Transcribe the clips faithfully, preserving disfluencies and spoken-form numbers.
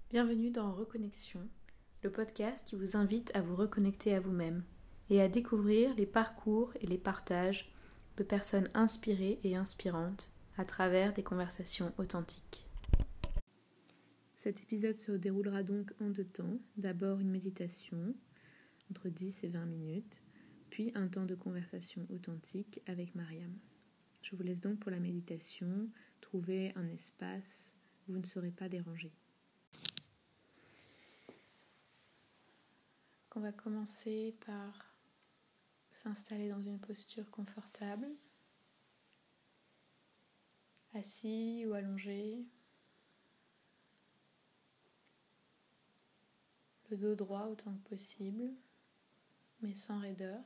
Bienvenue dans Reconnexion, le podcast qui vous invite à vous reconnecter à vous-même et à découvrir les parcours et les partages de personnes inspirées et inspirantes à travers des conversations authentiques. Cet épisode se déroulera donc en deux temps. D'abord une méditation, entre dix et vingt minutes, puis un temps de conversation authentique avec Mariam. Je vous laisse donc pour la méditation trouver un espace où vous ne serez pas dérangé. On va commencer par s'installer dans une posture confortable, assis ou allongé, le dos droit autant que possible, mais sans raideur.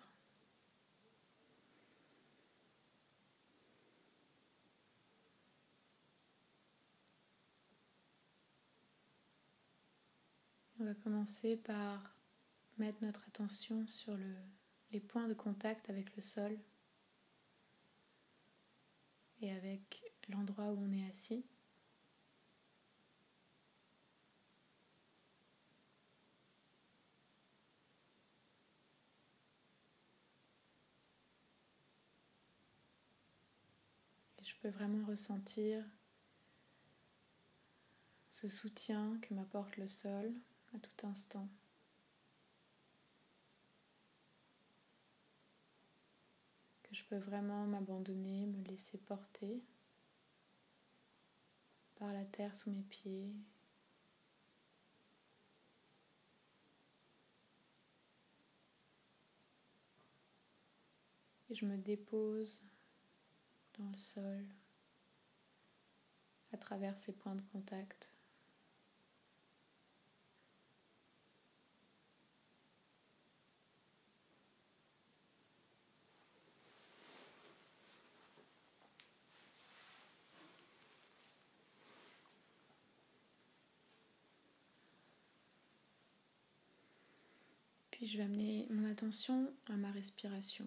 On va commencer par mettre notre attention sur le, les points de contact avec le sol et avec l'endroit où on est assis. Et je peux vraiment ressentir ce soutien que m'apporte le sol à tout instant. Que je peux vraiment m'abandonner, me laisser porter par la terre sous mes pieds. Et je me dépose dans le sol à travers ces points de contact. Puis je vais amener mon attention à ma respiration.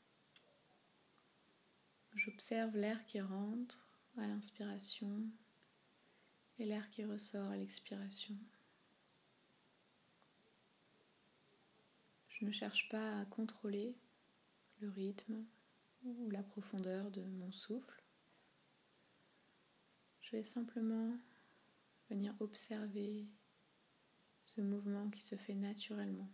J'observe l'air qui rentre à l'inspiration et l'air qui ressort à l'expiration. Je ne cherche pas à contrôler le rythme ou la profondeur de mon souffle. Je vais simplement venir observer ce mouvement qui se fait naturellement.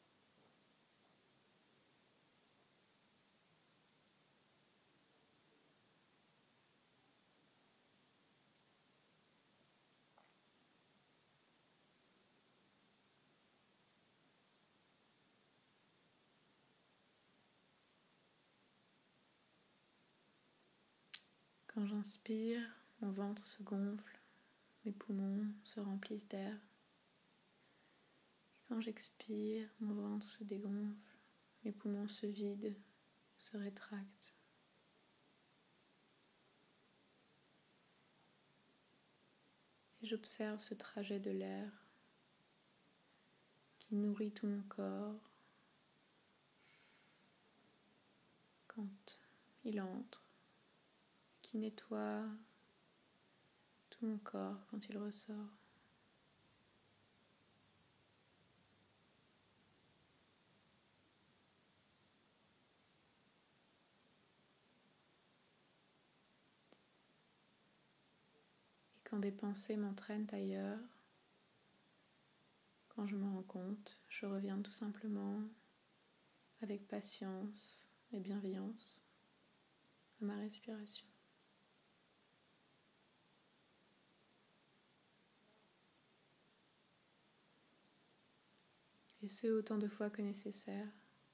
Quand j'inspire, mon ventre se gonfle, mes poumons se remplissent d'air. Et quand j'expire, mon ventre se dégonfle, mes poumons se vident, se rétractent. Et j'observe ce trajet de l'air qui nourrit tout mon corps quand il entre, qui nettoie tout mon corps quand il ressort. Et quand des pensées m'entraînent ailleurs, quand je me rends compte, je reviens tout simplement avec patience et bienveillance à ma respiration. Et ce autant de fois que nécessaire,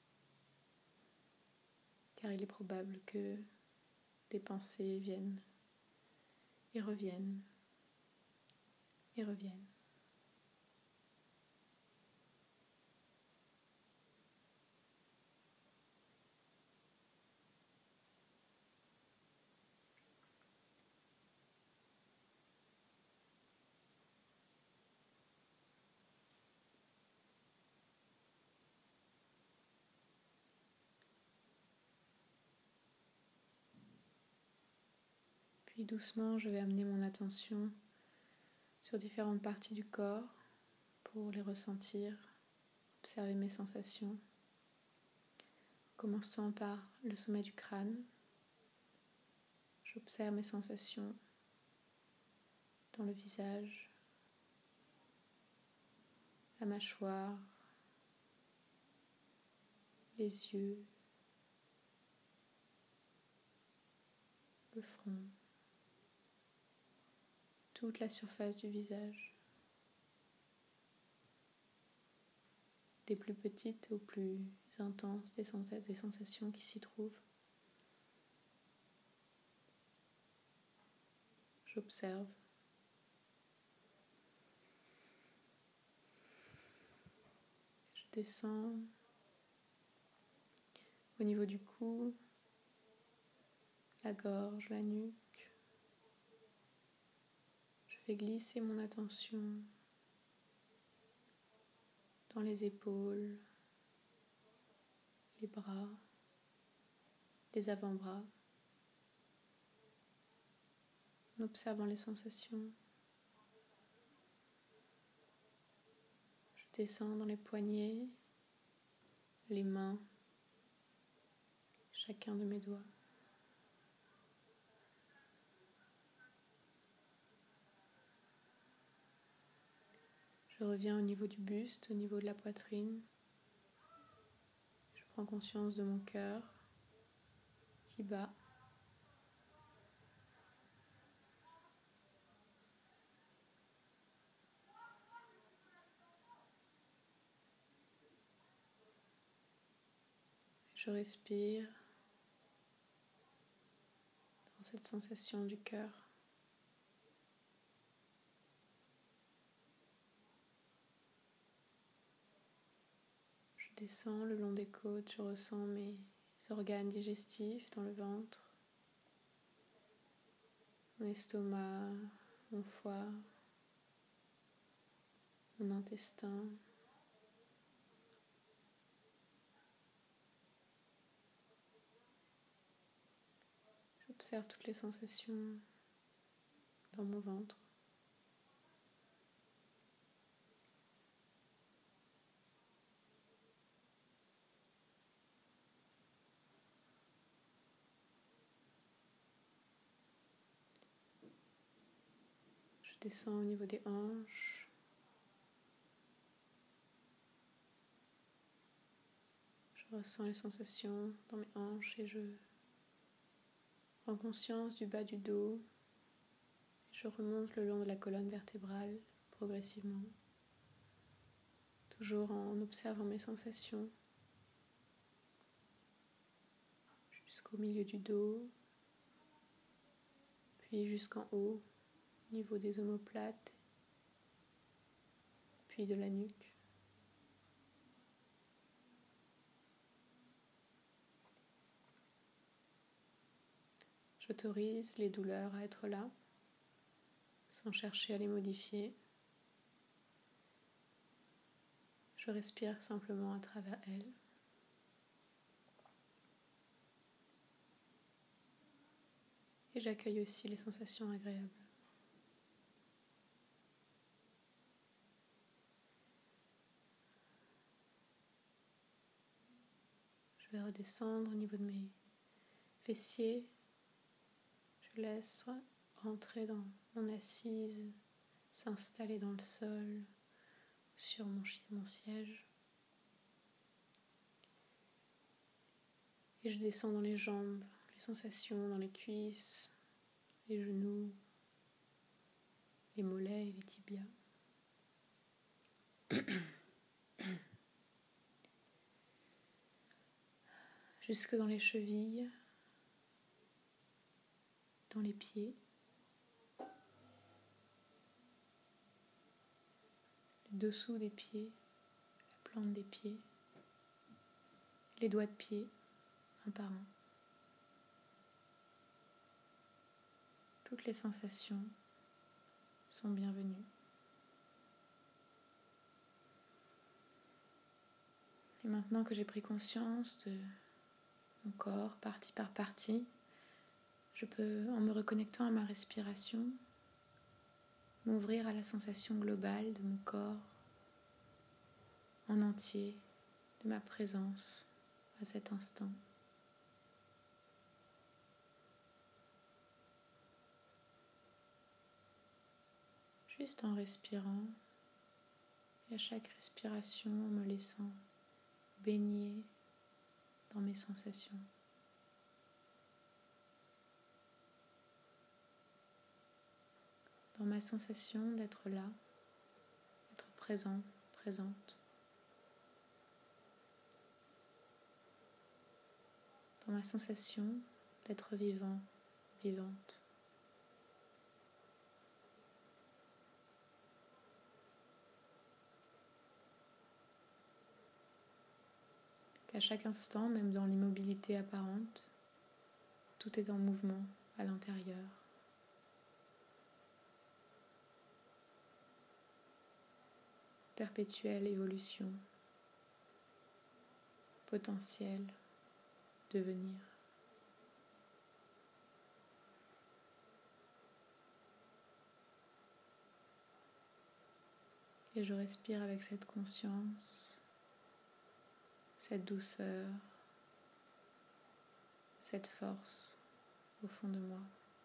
car il est probable que des pensées viennent et reviennent et reviennent. Puis doucement, je vais amener mon attention sur différentes parties du corps, pour les ressentir, observer mes sensations, en commençant par le sommet du crâne. J'observe mes sensations dans le visage, la mâchoire, les yeux, le front, toute la surface du visage, des plus petites aux plus intenses, des, sens- des sensations qui s'y trouvent. J'observe. Je descends au niveau du cou, la gorge, la nuque. Je fais glisser mon attention dans les épaules, les bras, les avant-bras, en observant les sensations. Je descends dans les poignets, les mains, chacun de mes doigts. Je reviens au niveau du buste, au niveau de la poitrine. Je prends conscience de mon cœur qui bat. Je respire dans cette sensation du cœur. Je descends le long des côtes, je ressens mes organes digestifs dans le ventre, mon estomac, mon foie, mon intestin. J'observe toutes les sensations dans mon ventre. Je descends au niveau des hanches. Je ressens les sensations dans mes hanches et je prends conscience du bas du dos. Je remonte le long de la colonne vertébrale progressivement, toujours en observant mes sensations, jusqu'au milieu du dos, puis jusqu'en haut, au niveau des omoplates, puis de la nuque. J'autorise les douleurs à être là, sans chercher à les modifier. Je respire simplement à travers elles. Et j'accueille aussi les sensations agréables. Je vais redescendre au niveau de mes fessiers. Je laisse rentrer dans mon assise, s'installer dans le sol, sur mon, mon siège. Et je descends dans les jambes, les sensations dans les cuisses, les genoux, les mollets et les tibias. Jusque dans les chevilles, dans les pieds, le dessous des pieds, la plante des pieds, les doigts de pied, un par un. Toutes les sensations sont bienvenues. Et maintenant que j'ai pris conscience de mon corps, partie par partie, je peux, en me reconnectant à ma respiration, m'ouvrir à la sensation globale de mon corps en entier de ma présence à cet instant. Juste en respirant et à chaque respiration en me laissant baigner dans mes sensations. Dans ma sensation d'être là, d'être présent, présente. Dans ma sensation d'être vivant, vivante. Qu'à chaque instant, même dans l'immobilité apparente, tout est en mouvement à l'intérieur. Perpétuelle évolution, potentiel devenir. Et je respire avec cette conscience, cette douceur, cette force au fond de moi.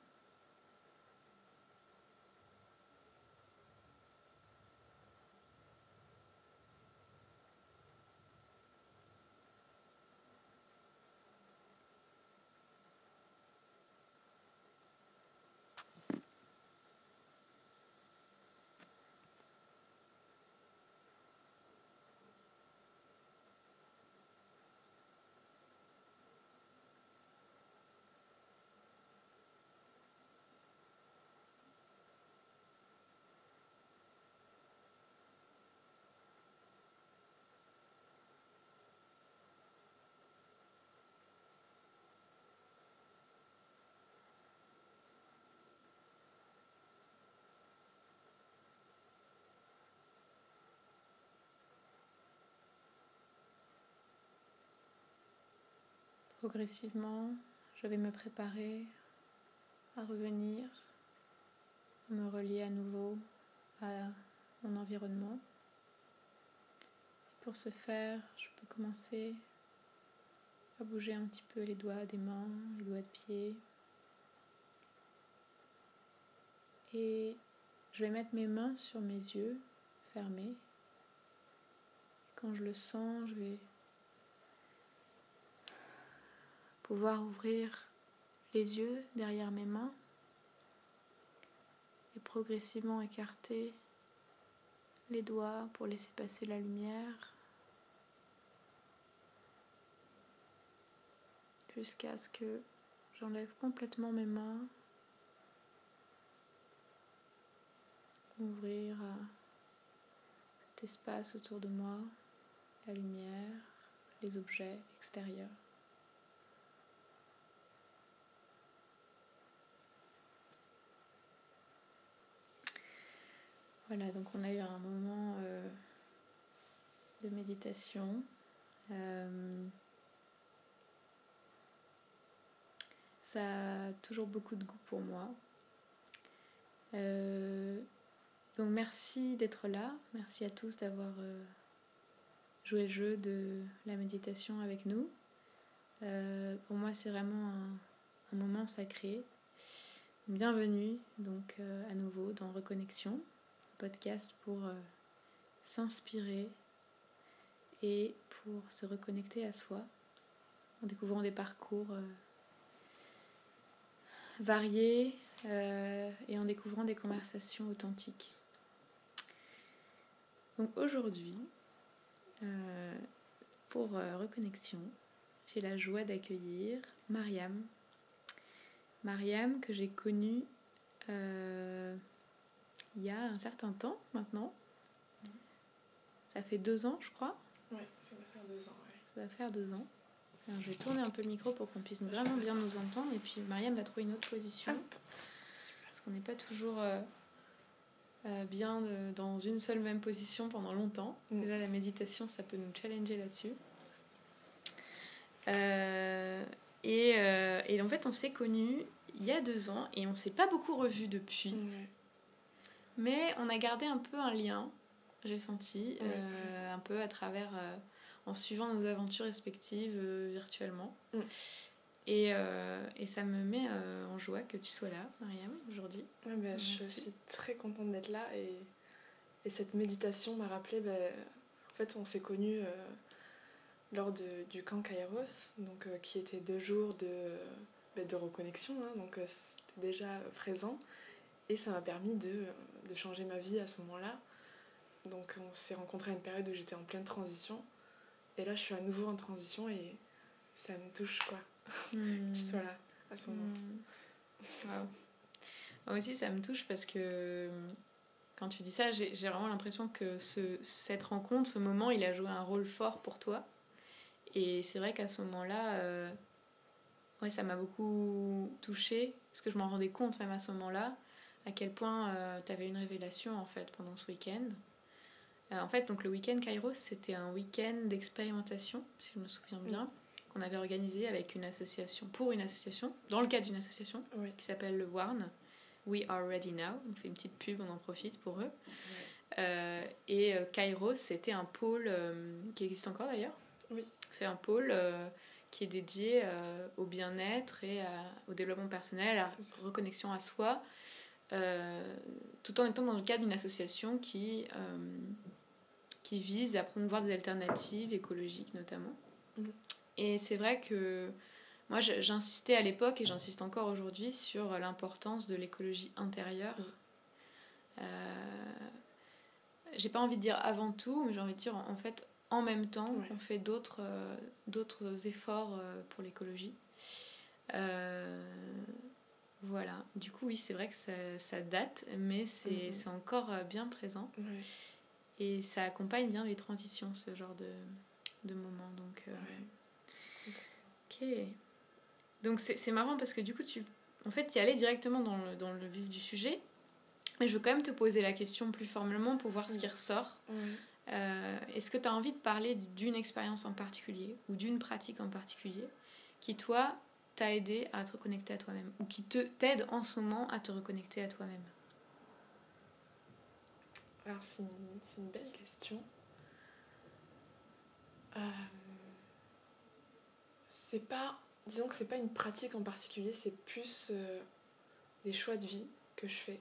Progressivement, je vais me préparer à revenir, à me relier à nouveau à mon environnement. Pour ce faire, je peux commencer à bouger un petit peu les doigts des mains, les doigts de pied. Et je vais mettre mes mains sur mes yeux fermés. Et quand je le sens, je vais pouvoir ouvrir les yeux derrière mes mains et progressivement écarter les doigts pour laisser passer la lumière jusqu'à ce que j'enlève complètement mes mains, m'ouvrir à cet espace autour de moi, la lumière, les objets extérieurs. Voilà, donc on a eu un moment euh, de méditation. Euh, ça a toujours beaucoup de goût pour moi. Euh, donc merci d'être là. Merci à tous d'avoir euh, joué le jeu de la méditation avec nous. Euh, pour moi, c'est vraiment un, un moment sacré. Bienvenue donc euh, à nouveau dans Reconnexion, podcast pour euh, s'inspirer et pour se reconnecter à soi en découvrant des parcours euh, variés euh, et en découvrant des conversations authentiques. Donc aujourd'hui, euh, pour euh, Reconnexion, j'ai la joie d'accueillir Mariam. Mariam que j'ai connue euh, il y a un certain temps maintenant. Ça fait deux ans, je crois. Oui, ça va faire deux ans. Ouais. Ça va faire deux ans. Alors, je vais tourner un peu le micro pour qu'on puisse vraiment bien nous entendre. Et puis Mariam va trouver une autre position. Hop. Parce qu'on n'est pas toujours euh, euh, bien de, dans une seule même position pendant longtemps. Mm. Et là, la méditation, ça peut nous challenger là-dessus. Euh, et, euh, et en fait, on s'est connus il y a deux ans et on ne s'est pas beaucoup revus depuis. Ouais. Mais on a gardé un peu un lien. j'ai senti, Ouais. euh, un peu à travers, euh, en suivant nos aventures respectives euh, virtuellement. Mm. Et, euh, et ça me met euh, en joie que tu sois là, Mariam, aujourd'hui. Ouais, bah, je Merci. suis très contente d'être là et, et cette méditation m'a rappelé, bah, en fait on s'est connus euh, lors de, du camp Kairos, donc, euh, qui était deux jours de, bah, de reconnexion, hein, donc euh, c'était déjà présent et ça m'a permis de, de changer ma vie à ce moment-là. Donc on s'est rencontrés à une période où j'étais en pleine transition et là je suis à nouveau en transition et ça me touche quoi, Mmh. que tu sois là à ce moment. Mmh. Wow. Moi aussi, ça me touche parce que quand tu dis ça, j'ai, j'ai vraiment l'impression que ce, cette rencontre, ce moment, il a joué un rôle fort pour toi. Et c'est vrai qu'à ce moment-là, euh, ouais, ça m'a beaucoup touchée parce que je m'en rendais compte même à ce moment-là à quel point euh, tu avais une révélation en fait pendant ce week-end. Euh, en fait, donc le week-end Kairos, c'était un week-end d'expérimentation, si je me souviens bien, mmh. qu'on avait organisé avec une association, pour une association, dans le cadre d'une association Oui. qui s'appelle le Warn. We Are Ready Now. On fait une petite pub, on en profite pour eux. Ouais. Euh, et euh, Kairos, c'était un pôle euh, qui existe encore d'ailleurs. Oui. C'est un pôle euh, qui est dédié euh, au bien-être et à, au développement personnel, à la reconnexion à soi, euh, tout en étant dans le cadre d'une association qui, euh, qui vise à promouvoir des alternatives écologiques notamment. Mm. Et c'est vrai que moi j'insistais à l'époque et j'insiste encore aujourd'hui sur l'importance de l'écologie intérieure. Mm. Euh, j'ai pas envie de dire avant tout, mais j'ai envie de dire en fait en même temps ouais. on fait d'autres, euh, d'autres efforts euh, pour l'écologie. Euh, Voilà, du coup oui c'est vrai que ça, ça date mais c'est, mmh. c'est encore bien présent ouais. et ça accompagne bien les transitions, ce genre de, de moments donc, euh... ouais. Ok, donc c'est, c'est marrant parce que du coup tu en fait tu y allais directement dans le, dans le vif du sujet, mais je veux quand même te poser la question plus formellement pour voir ce mmh. qui ressort. Mmh. Euh, est-ce que tu as envie de parler d'une expérience en particulier ou d'une pratique en particulier qui toi t'a aidé à te reconnecter à toi-même ou qui te, t'aide en ce moment à te reconnecter à toi-même? Alors c'est une, c'est une belle question. Euh, c'est pas, disons que c'est pas une pratique en particulier, c'est plus euh, des choix de vie que je fais.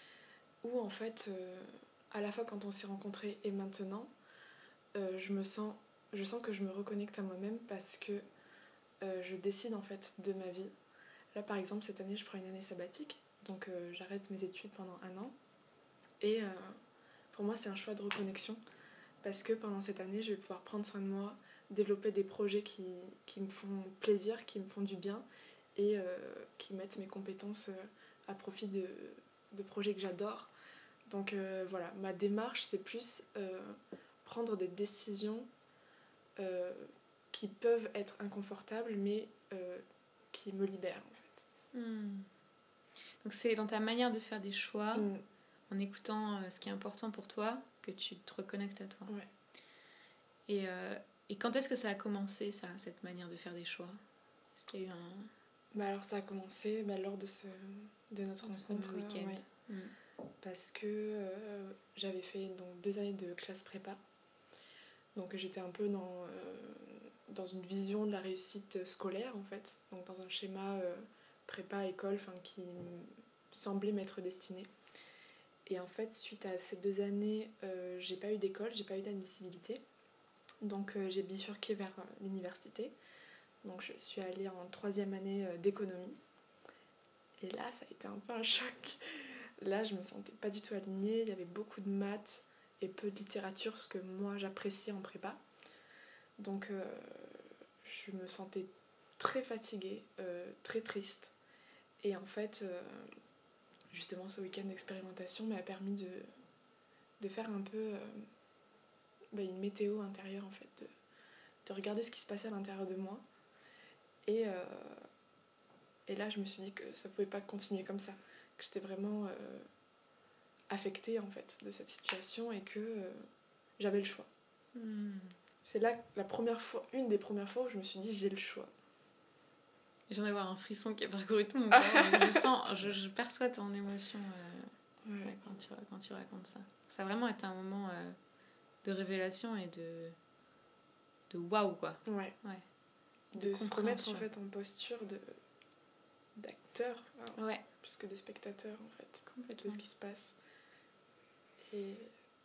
Où en fait, euh, à la fois quand on s'est rencontrés et maintenant, euh, je me sens, je sens que je me reconnecte à moi-même parce que Euh, je décide en fait de ma vie. Là par exemple cette année je prends une année sabbatique, donc euh, j'arrête mes études pendant un an et euh, pour moi c'est un choix de reconnexion parce que pendant cette année je vais pouvoir prendre soin de moi, développer des projets qui, qui me font plaisir, qui me font du bien et euh, qui mettent mes compétences à profit de, de projets que j'adore. Donc euh, voilà, ma démarche c'est plus euh, prendre des décisions euh, qui peuvent être inconfortables, mais euh, qui me libèrent, en fait. Mmh. Donc c'est dans ta manière de faire des choix, mmh. en écoutant euh, ce qui est important pour toi, que tu te reconnectes à toi. Ouais. Et, euh, et quand est-ce que ça a commencé, ça, cette manière de faire des choix? Est-ce qu'il y a eu un... Bah alors ça a commencé bah, lors de, ce, de notre ce rencontre. week-end. Ouais. Mmh. Parce que euh, j'avais fait donc, deux années de classe prépa. Donc j'étais un peu dans... Euh, dans une vision de la réussite scolaire en fait, donc dans un schéma euh, prépa école qui me semblait m'être destiné. Et en fait suite à ces deux années euh, j'ai pas eu d'école, j'ai pas eu d'admissibilité, donc euh, j'ai bifurqué vers euh, l'université. Donc je suis allée en troisième année euh, d'économie et là ça a été un peu un choc. Là je me sentais pas du tout alignée, il y avait beaucoup de maths et peu de littérature, ce que moi j'appréciais en prépa. Donc euh, je me sentais très fatiguée, euh, très triste. Et en fait, euh, justement ce week-end d'expérimentation m'a permis de, de faire un peu euh, bah, une météo intérieure en fait, de, de regarder ce qui se passait à l'intérieur de moi. Et, euh, et là je me suis dit que ça pouvait pas continuer comme ça, que j'étais vraiment euh, affectée en fait de cette situation et que euh, j'avais le choix. Mmh. C'est là la première fois, une des premières fois où je me suis dit j'ai le choix. Je viens d'avoir un frisson qui a parcouru tout mon corps. je sens, je, je perçois ton émotion euh, ouais. Ouais, quand, tu, quand tu racontes ça. Ça a vraiment été un moment euh, de révélation et de, de waouh, quoi. Ouais. ouais. De, de se remettre en fait en posture de, d'acteur, enfin, ouais. plus que de spectateur en fait, Complètement. de ce qui se passe. Et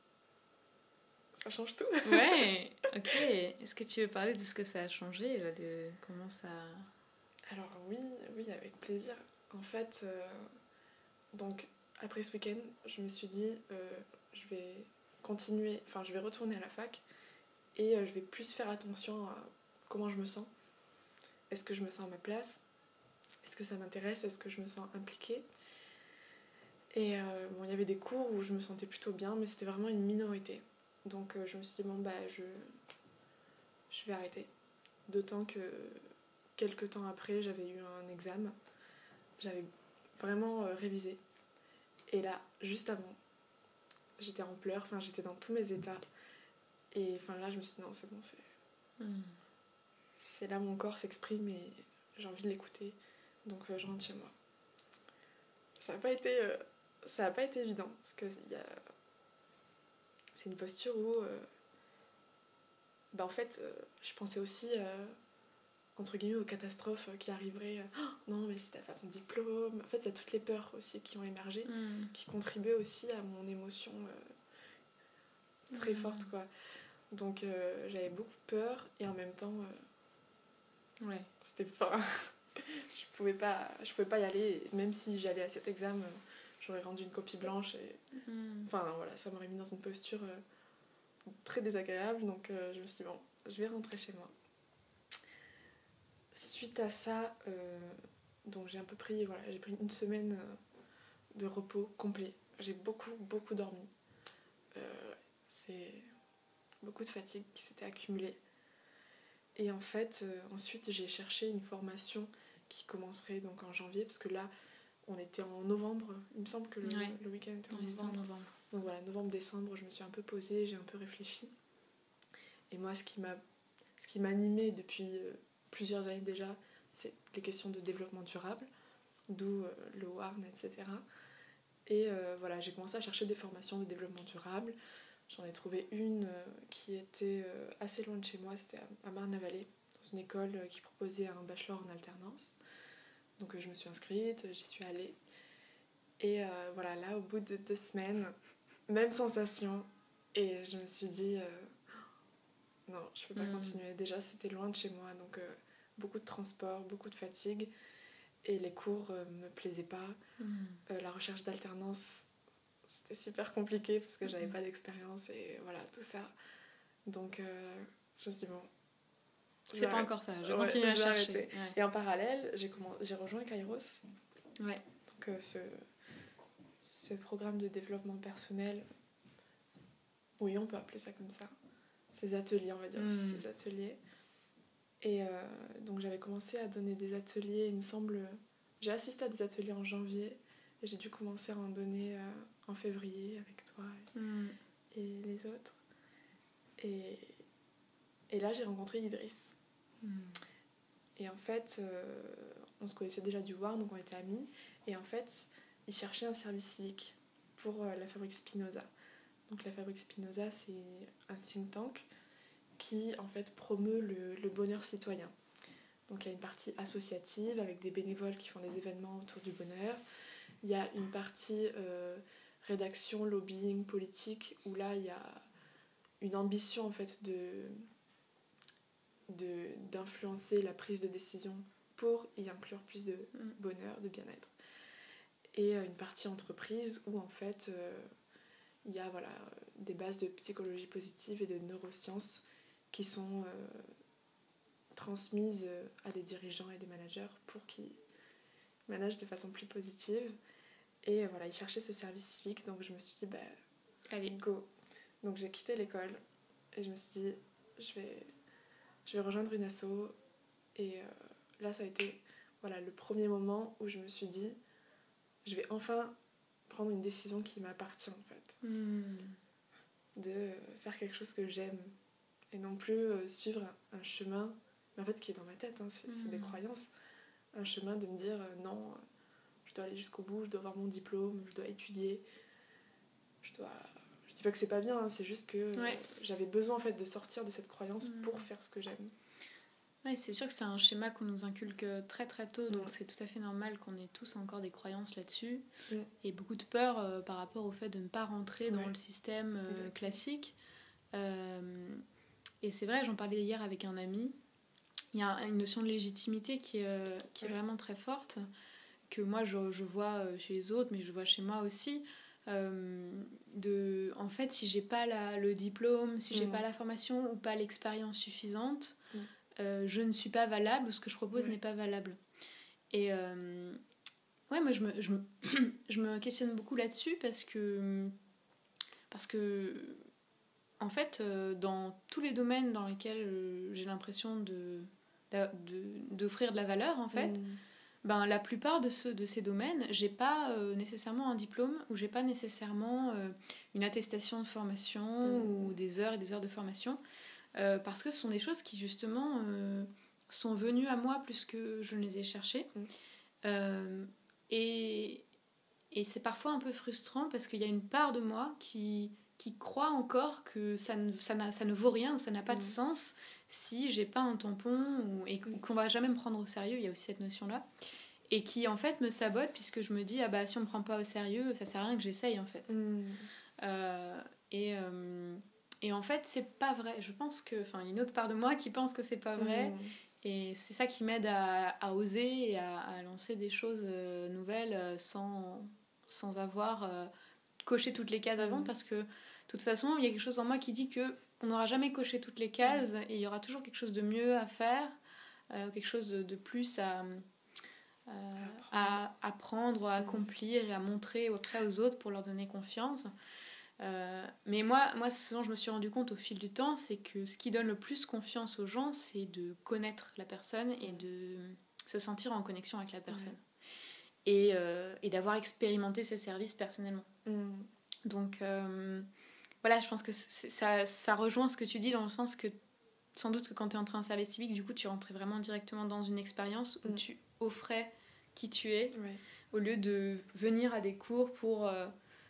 ça change tout. Ouais, ok. Est-ce que tu veux parler de ce que ça a changé, là, de comment ça... Alors oui, oui, avec plaisir. En fait, euh, donc après ce week-end, je me suis dit, euh, je vais continuer, enfin je vais retourner à la fac et euh, je vais plus faire attention à comment je me sens. Est-ce que je me sens à ma place ? Est-ce que ça m'intéresse ? Est-ce que je me sens impliquée ? Et euh, bon, il y avait des cours où je me sentais plutôt bien, mais c'était vraiment une minorité. Donc euh, je me suis dit, bon, bah, je, je vais arrêter. D'autant que quelques temps après, j'avais eu un examen. J'avais vraiment euh, révisé. Et là, juste avant, j'étais en pleurs, enfin, j'étais dans tous mes états. Et enfin, là, je me suis dit, non, c'est bon, c'est... Mm. C'est là mon corps s'exprime et j'ai envie de l'écouter. Donc euh, je rentre chez moi. Ça n'a pas été... Euh, ça n'a pas été évident, parce que y a... c'est une posture où... Euh... Bah, en fait, euh, je pensais aussi... Euh... entre guillemets aux catastrophes qui arriveraient. Oh, non mais si t'as pas ton diplôme, en fait il y a toutes les peurs aussi qui ont émergé, mmh. qui contribuaient aussi à mon émotion euh, très mmh. forte quoi. Donc euh, j'avais beaucoup peur et en même temps euh, ouais. c'était pas je pouvais pas je pouvais pas y aller, même si j'allais à cet examen j'aurais rendu une copie blanche et mmh. enfin voilà, ça m'aurait mis dans une posture euh, très désagréable. Donc euh, je me suis dit bon, je vais rentrer chez moi. Suite à ça, euh, donc j'ai un peu pris, voilà, j'ai pris une semaine de repos complet. J'ai beaucoup, beaucoup dormi. Euh, c'est beaucoup de fatigue qui s'était accumulée. Et en fait, euh, ensuite, j'ai cherché une formation qui commencerait donc en janvier, parce que là, on était en novembre. Il me semble que le, ouais. le week-end était en ouais, novembre. en novembre. Donc voilà, novembre-décembre, je me suis un peu posée, j'ai un peu réfléchi. Et moi, ce qui m'a, ce qui m'animait depuis euh, plusieurs années déjà, c'est les questions de développement durable, d'où euh, le W A R N, et cetera. Et euh, voilà, j'ai commencé à chercher des formations de développement durable. J'en ai trouvé une euh, qui était euh, assez loin de chez moi, c'était à, à Marne-la-Vallée, dans une école euh, qui proposait un bachelor en alternance. Donc euh, je me suis inscrite, j'y suis allée. Et euh, voilà, là, au bout de deux semaines, même sensation. Et je me suis dit, euh, non, je peux pas mmh. continuer. Déjà, c'était loin de chez moi, donc... Euh, beaucoup de transport, beaucoup de fatigue et les cours euh, me plaisaient pas. Mmh. Euh, la recherche d'alternance, c'était super compliqué parce que j'avais mmh. pas d'expérience et voilà, tout ça. Donc euh, je me suis dit bon, c'est pas encore ça, je vais ouais, continuer à chercher. Ouais. Et en parallèle, j'ai, comm... j'ai rejoint Kairos. Ouais. Donc euh, ce... ce programme de développement personnel, oui, on peut appeler ça comme ça. Ces ateliers, on va dire, mmh. ces ateliers. Et euh, donc j'avais commencé à donner des ateliers, il me semble... J'ai assisté à des ateliers en janvier et j'ai dû commencer à en donner euh, en février avec toi et, mm. et les autres. Et, et là j'ai rencontré Idriss. Mm. Et en fait, euh, on se connaissait déjà du W A R, donc on était amis. Et en fait, il cherchait un service civique pour euh, la Fabrique Spinoza. Donc la Fabrique Spinoza, c'est un think tank qui en fait promeut le, le bonheur citoyen. Donc il y a une partie associative avec des bénévoles qui font des événements autour du bonheur. Il y a une partie euh, rédaction, lobbying, politique, où là il y a une ambition en fait de, de, d'influencer la prise de décision pour y inclure plus de bonheur, de bien-être. Et euh, une partie entreprise où en fait euh, il y a voilà, des bases de psychologie positive et de neurosciences qui sont euh, transmises à des dirigeants et des managers pour qu'ils managent de façon plus positive. Et euh, voilà, ils cherchaient ce service civique, donc je me suis dit, bah, allez, go. Donc j'ai quitté l'école et je me suis dit, je vais, je vais rejoindre une asso. Et euh, là, ça a été voilà, le premier moment où je me suis dit, je vais enfin prendre une décision qui m'appartient, en fait. Mmh. De faire quelque chose que j'aime. Et non plus euh, suivre un, un chemin, mais en fait qui est dans ma tête, hein, c'est, mmh. c'est des croyances. Un chemin de me dire euh, non, je dois aller jusqu'au bout, je dois avoir mon diplôme, je dois étudier, je dois, je dis pas que c'est pas bien, hein, c'est juste que ouais. euh, j'avais besoin en fait de sortir de cette croyance mmh. pour faire ce que j'aime. Ouais, c'est sûr que c'est un schéma qu'on nous inculque très très tôt, donc mmh. c'est tout à fait normal qu'on ait tous encore des croyances là-dessus mmh. et beaucoup de peur euh, par rapport au fait de ne pas rentrer ouais. dans le système euh, classique. Euh, et c'est vrai, j'en parlais hier avec un ami, il y a une notion de légitimité qui est, euh, qui est ouais. vraiment très forte, que moi je, je vois chez les autres, mais je vois chez moi aussi. Euh, de, en fait, si j'ai pas la, le diplôme, si j'ai mmh. pas la formation ou pas l'expérience suffisante, mmh. euh, je ne suis pas valable ou ce que je propose ouais. n'est pas valable. Et euh, ouais, moi je me, je, me, je me questionne beaucoup là-dessus parce que, parce que en fait, euh, dans tous les domaines dans lesquels euh, j'ai l'impression de, de, de, d'offrir de la valeur, en fait, mmh. ben, la plupart de, ce, de ces domaines, j'ai pas euh, nécessairement un diplôme ou j'ai pas nécessairement euh, une attestation de formation mmh. ou des heures et des heures de formation euh, parce que ce sont des choses qui justement euh, sont venues à moi plus que je ne les ai cherchées mmh. euh, et, et c'est parfois un peu frustrant parce qu'il y a une part de moi qui, qui croit encore que ça ne, ça, n'a, ça ne vaut rien ou ça n'a pas mmh. de sens si j'ai pas un tampon ou, et qu'on va jamais me prendre au sérieux, il y a aussi cette notion-là, et qui en fait me sabote puisque je me dis ah bah si on me prend pas au sérieux, ça sert à rien que j'essaye en fait. Mmh. Euh, et, euh, et en fait c'est pas vrai. Je pense que, enfin, il y a une autre part de moi qui pense que c'est pas vrai, mmh. et c'est ça qui m'aide à, à oser et à, à lancer des choses euh, nouvelles euh, sans, sans avoir euh, coché toutes les cases mmh. avant, parce que de toute façon il y a quelque chose en moi qui dit que on n'aura jamais coché toutes les cases mmh. et il y aura toujours quelque chose de mieux à faire, euh, quelque chose de, de plus à, euh, à apprendre, à accomplir et à montrer après aux autres pour leur donner confiance. Euh, mais moi, moi, ce dont je me suis rendu compte au fil du temps, c'est que ce qui donne le plus confiance aux gens, c'est de connaître la personne et de se sentir en connexion avec la personne. Mmh. Et, euh, et d'avoir expérimenté ces services personnellement. Mmh. Donc... Euh, voilà, je pense que ça, ça rejoint ce que tu dis dans le sens que sans doute que quand tu es entré en service civique, du coup tu rentrais vraiment directement dans une expérience où mmh. tu offrais qui tu es ouais. au lieu de venir à des cours pour euh,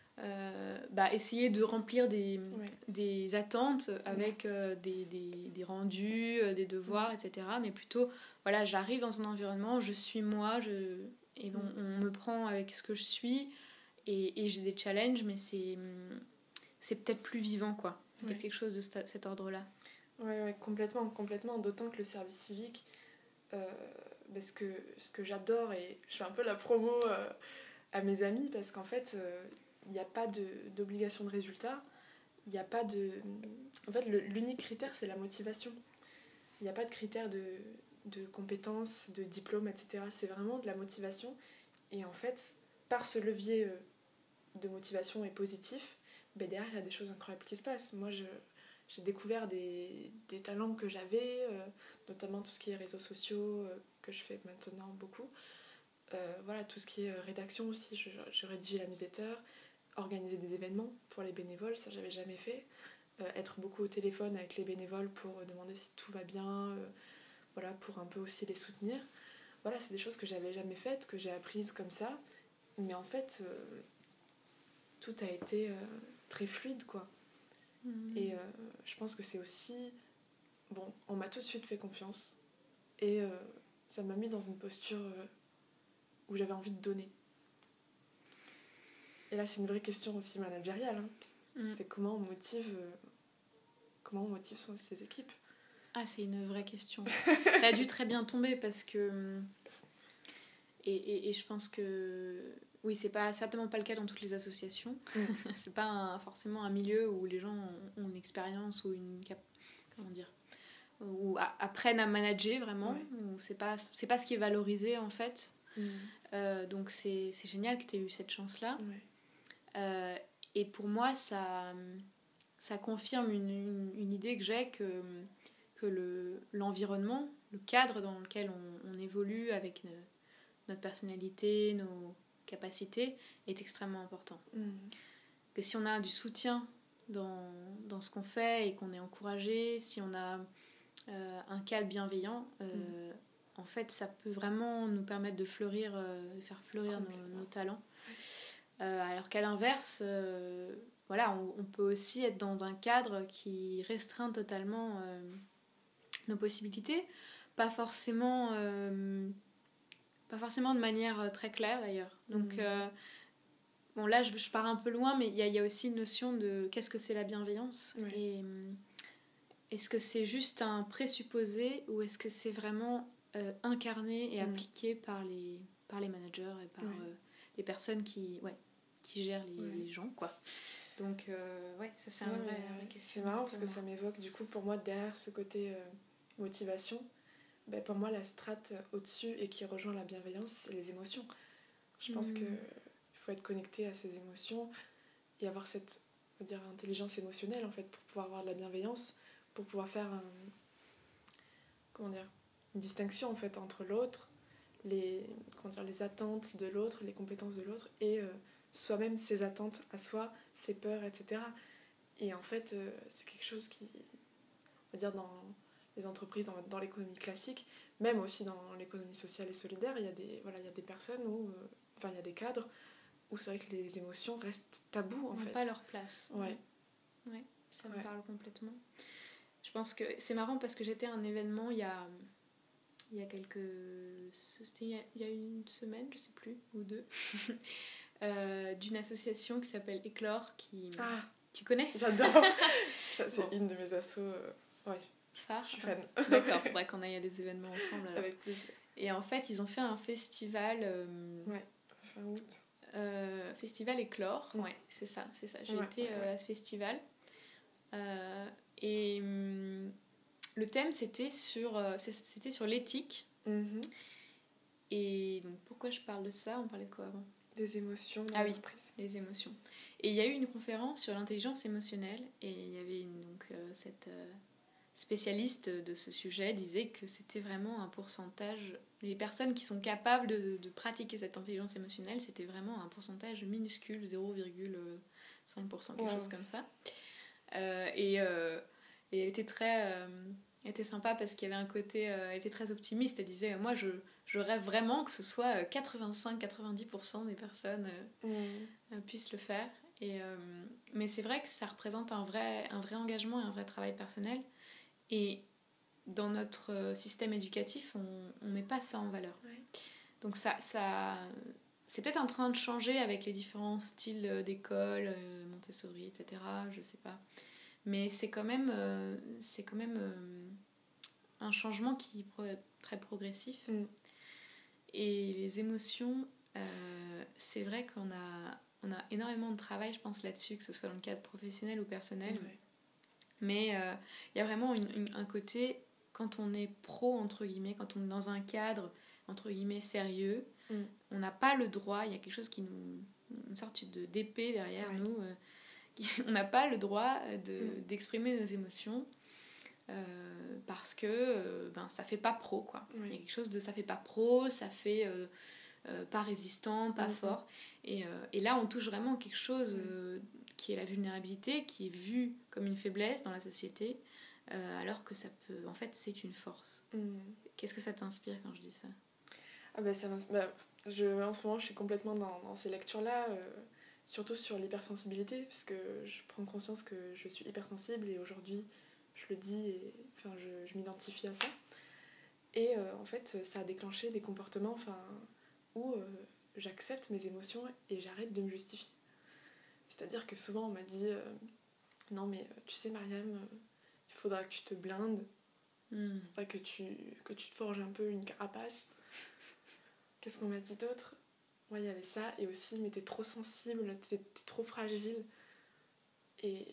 euh, bah, essayer de remplir des, ouais. des attentes avec euh, des, des, des rendus, euh, des devoirs, mmh. et cetera. Mais plutôt, voilà, j'arrive dans un environnement, je suis moi, je, et on, mmh. on me prend avec ce que je suis et, et j'ai des challenges, mais c'est... c'est peut-être plus vivant, quoi. C'est ouais. quelque chose de cet, cet ordre-là. Oui, ouais, complètement, complètement. D'autant que le service civique, euh, parce que ce que j'adore, et je fais un peu la promo euh, à mes amis, parce qu'en fait, il euh, n'y a pas de, d'obligation de résultat. Il n'y a pas de... En fait, le, l'unique critère, c'est la motivation. Il n'y a pas de critère de, de compétences, de diplôme, et cetera. C'est vraiment de la motivation. Et en fait, par ce levier euh, de motivation et positif, ben derrière, il y a des choses incroyables qui se passent. Moi, je, j'ai découvert des, des talents que j'avais, euh, notamment tout ce qui est réseaux sociaux, euh, que je fais maintenant beaucoup. Euh, voilà, tout ce qui est rédaction aussi. Je, je rédige la newsletter, organiser des événements pour les bénévoles, ça, j'avais jamais fait. Euh, être beaucoup au téléphone avec les bénévoles pour demander si tout va bien, euh, voilà, pour un peu aussi les soutenir. Voilà, c'est des choses que j'avais jamais faites, que j'ai apprises comme ça. Mais en fait, euh, tout a été... Euh, très fluide, quoi. Mmh. Et euh, je pense que c'est aussi... Bon, on m'a tout de suite fait confiance. Et euh, ça m'a mis dans une posture euh, où j'avais envie de donner. Et là, c'est une vraie question aussi managériale. Hein. Mmh. C'est comment on motive... Euh, comment on motive son, ses équipes. Ah, c'est une vraie question. T'as dû très bien tomber parce que... Et, et, et je pense que... Oui, c'est pas, certainement pas le cas dans toutes les associations. Mmh. C'est pas un, forcément un milieu où les gens ont, ont une expérience ou une cap, comment dire, ou a, apprennent à manager vraiment. Ouais. Ou c'est pas, c'est pas ce qui est valorisé en fait. Mmh. Euh, donc c'est, c'est génial que tu aies eu cette chance-là. Ouais. Euh, et pour moi, ça, ça confirme une, une, une idée que j'ai que, que le, l'environnement, le cadre dans lequel on, on évolue avec nos, notre personnalité, nos capacité est extrêmement important. Mmh. Que si on a du soutien dans, dans ce qu'on fait et qu'on est encouragé, si on a euh, un cadre bienveillant, euh, mmh. en fait, ça peut vraiment nous permettre de fleurir, euh, de faire fleurir nos, nos talents. Euh, alors qu'à l'inverse, euh, voilà, on, on peut aussi être dans un cadre qui restreint totalement euh, nos possibilités, pas forcément, euh, pas forcément de manière très claire d'ailleurs. Donc, mmh. euh, bon là je, je pars un peu loin, mais il y, y a aussi une notion de qu'est-ce que c'est la bienveillance, ouais. et est-ce que c'est juste un présupposé ou est-ce que c'est vraiment euh, incarné et mmh. appliqué par les, par les managers et par ouais. euh, les personnes qui, ouais, qui gèrent les, ouais. les gens, quoi. Donc, euh, ouais, ça c'est ouais, un vrai, euh, vraie question. C'est marrant parce que moi. Ça m'évoque, du coup, pour moi, derrière ce côté euh, motivation, ben, pour moi, la strate au-dessus et qui rejoint la bienveillance, c'est les émotions. Je mmh. pense qu'il faut être connecté à ses émotions et avoir cette, on va dire, intelligence émotionnelle, en fait, pour pouvoir avoir de la bienveillance, pour pouvoir faire un, comment dire, une distinction en fait entre l'autre, les, comment dire, les attentes de l'autre, les compétences de l'autre et euh, soi-même ses attentes à soi, ses peurs, et cetera. Et en fait, euh, c'est quelque chose qui, on va dire, dans les entreprises, dans, dans l'économie classique, même aussi dans l'économie sociale et solidaire, il y a des, voilà, il y a des personnes où, euh, enfin, il y a des cadres où c'est vrai que les émotions restent tabous en Ils fait. n'ont pas leur place. Ouais. Ouais, ça me ouais. parle complètement. Je pense que c'est marrant parce que j'étais à un événement il y a, il y a quelques... C'était il y a une semaine, je sais plus, ou deux, euh, d'une association qui s'appelle Éclore, qui... Ah, tu connais? J'adore. C'est bon. Une de mes assos, euh... ouais. Phare. Je suis fan. D'accord, faudra qu'on aille à des événements ensemble alors. Avec plaisir. Et en fait, ils ont fait un festival... Euh... Ouais, fin août. Euh, festival Éclore, mmh. ouais, c'est ça, c'est ça. J'ai ouais, été ouais, euh, ouais. à ce festival. Euh, et hum, le thème c'était sur, euh, c'était sur l'éthique. Mmh. Et donc pourquoi je parle de ça? On parlait de quoi avant? Des émotions. Ah oui, des émotions. Et il y a eu une conférence sur l'intelligence émotionnelle et il y avait une, donc, euh, cette euh, spécialiste de ce sujet disait que c'était vraiment un pourcentage, les personnes qui sont capables de, de pratiquer cette intelligence émotionnelle, c'était vraiment un pourcentage minuscule, zéro virgule cinq pour cent, quelque wow. chose comme ça. Euh, et, euh, et elle était très euh, elle était sympa parce qu'il y avait un côté euh, elle était très optimiste. Elle disait moi je, je rêve vraiment que ce soit quatre-vingt-cinq à quatre-vingt-dix pour cent des personnes euh, mmh. puissent le faire. Et, euh, mais c'est vrai que ça représente un vrai, un vrai engagement et un vrai travail personnel, et dans notre système éducatif on ne met pas ça en valeur. Ouais. Donc ça, ça c'est peut-être en train de changer avec les différents styles d'école, euh, Montessori, et cetera. Je sais pas. Mais c'est quand même, euh, c'est quand même euh, un changement qui est pro- très progressif. Mm. Et les émotions, euh, c'est vrai qu'on a, on a énormément de travail, je pense, là-dessus, que ce soit dans le cadre professionnel ou personnel. Ouais. Mais il euh, y a vraiment une, une, un côté, quand on est pro, entre guillemets, quand on est dans un cadre, entre guillemets, sérieux, mm. on n'a pas le droit, il y a quelque chose qui nous... une sorte de, d'épée derrière ouais. nous, euh, qui, on n'a pas le droit de, mm. d'exprimer nos émotions euh, parce que euh, ben, ça fait pas pro, quoi. Il oui. y a quelque chose de ça fait pas pro, ça fait euh, euh, pas résistant, pas mm. fort. Et, euh, et là, on touche vraiment quelque chose euh, qui est la vulnérabilité, qui est vue comme une faiblesse dans la société, euh, alors que ça peut... En fait, c'est une force. Mm. Qu'est-ce que ça t'inspire quand je dis ça? Ah bah ça bah, je, en ce moment je suis complètement dans, dans ces lectures-là, euh, surtout sur l'hypersensibilité, parce que je prends conscience que je suis hypersensible et aujourd'hui je le dis et enfin, je, je m'identifie à ça. Et euh, en fait ça a déclenché des comportements enfin, où euh, j'accepte mes émotions et j'arrête de me justifier. C'est-à-dire que souvent on m'a dit euh, non mais tu sais Mariam, euh, il faudra que tu te blindes, mm. enfin, que, tu, que tu te forges un peu une carapace. Qu'est-ce qu'on m'a dit d'autre? Ouais, il y avait ça, et aussi, mais t'es trop sensible, t'es, t'es trop fragile. Et...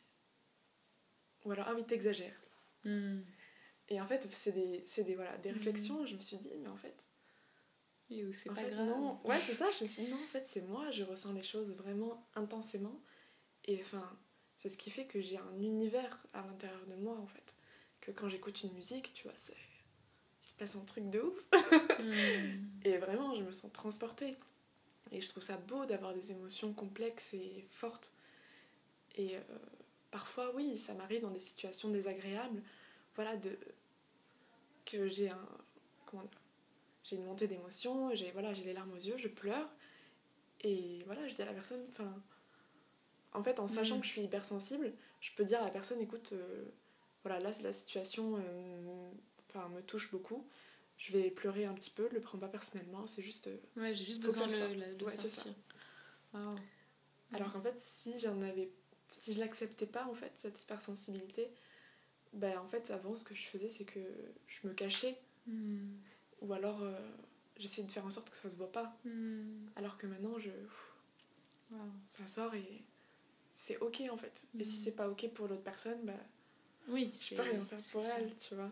Ou alors, ah oui, t'exagères. Mm. Et en fait, c'est des, c'est des, voilà, des réflexions, mm. je me suis dit, mais en fait... Et où c'est en pas fait, grave. Non. Ouais, c'est ça, je me suis dit, non, en fait, c'est moi, je ressens les choses vraiment intensément. Et enfin, c'est ce qui fait que j'ai un univers à l'intérieur de moi, en fait. Que quand j'écoute une musique, tu vois, c'est... il se passe un truc de ouf. mm. Et vraiment, je me sens transportée. Et je trouve ça beau d'avoir des émotions complexes et fortes. Et euh, parfois, oui, ça m'arrive dans des situations désagréables, voilà, de... que j'ai un... comment dire, j'ai une montée d'émotions, j'ai, voilà, j'ai les larmes aux yeux, je pleure. Et voilà, je dis à la personne, enfin... En fait, en sachant Mm. que je suis hypersensible, je peux dire à la personne, écoute, euh, voilà, là, la situation euh, enfin, me touche beaucoup. Je vais pleurer un petit peu, le prends pas personnellement, c'est juste... euh, Ouais, j'ai juste faut que besoin de ça le, sorte. le- de Ouais, c'est ça. sortir. Wow. Alors qu'en fait, si j'en avais... Si je l'acceptais pas, en fait, cette hypersensibilité, ben en fait, avant, ce que je faisais, c'est que je me cachais. Mm. Ou alors, euh, j'essayais de faire en sorte que ça se voit pas. Mm. Alors que maintenant, je... pff, Wow. ça sort et c'est ok, en fait. Et si Mm. c'est pas ok pour l'autre personne, bah, Oui, je c'est- peux rien faire pour c'est ça. elle, tu vois.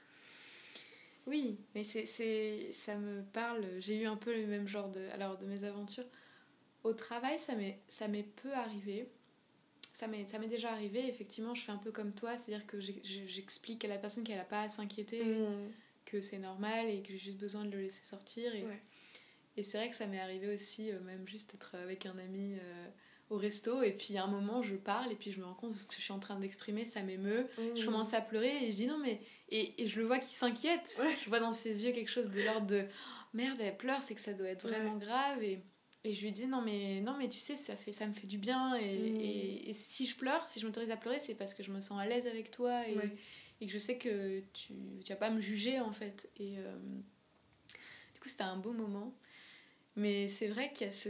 Oui, mais c'est, c'est, ça me parle. J'ai eu un peu le même genre de, alors, de mes aventures. Au travail, ça m'est, ça m'est peu arrivé. Ça m'est, ça m'est déjà arrivé, effectivement, je fais un peu comme toi, c'est-à-dire que j'ai- j'explique à la personne qu'elle n'a pas à s'inquiéter, Mmh. que c'est normal et que j'ai juste besoin de le laisser sortir. Et, Ouais. et c'est vrai que ça m'est arrivé aussi, euh, même juste être avec un ami euh, au resto, et puis à un moment, je parle, et puis je me rends compte que ce que je suis en train d'exprimer, ça m'émeut. Mmh. Je commence à pleurer, et je dis non, mais. Et, et je le vois qui s'inquiète. Ouais. Je vois dans ses yeux quelque chose de l'ordre de oh, merde, elle pleure, c'est que ça doit être vraiment Ouais. grave. Et. Et je lui dis non mais, non mais tu sais ça, fait, ça me fait du bien et, Mm. et, et si je pleure, si je m'autorise à pleurer c'est parce que je me sens à l'aise avec toi et, Ouais. et que je sais que tu tu vas pas me juger en fait. Et euh, du coup c'était un beau moment. Mais c'est vrai qu'il y a ce,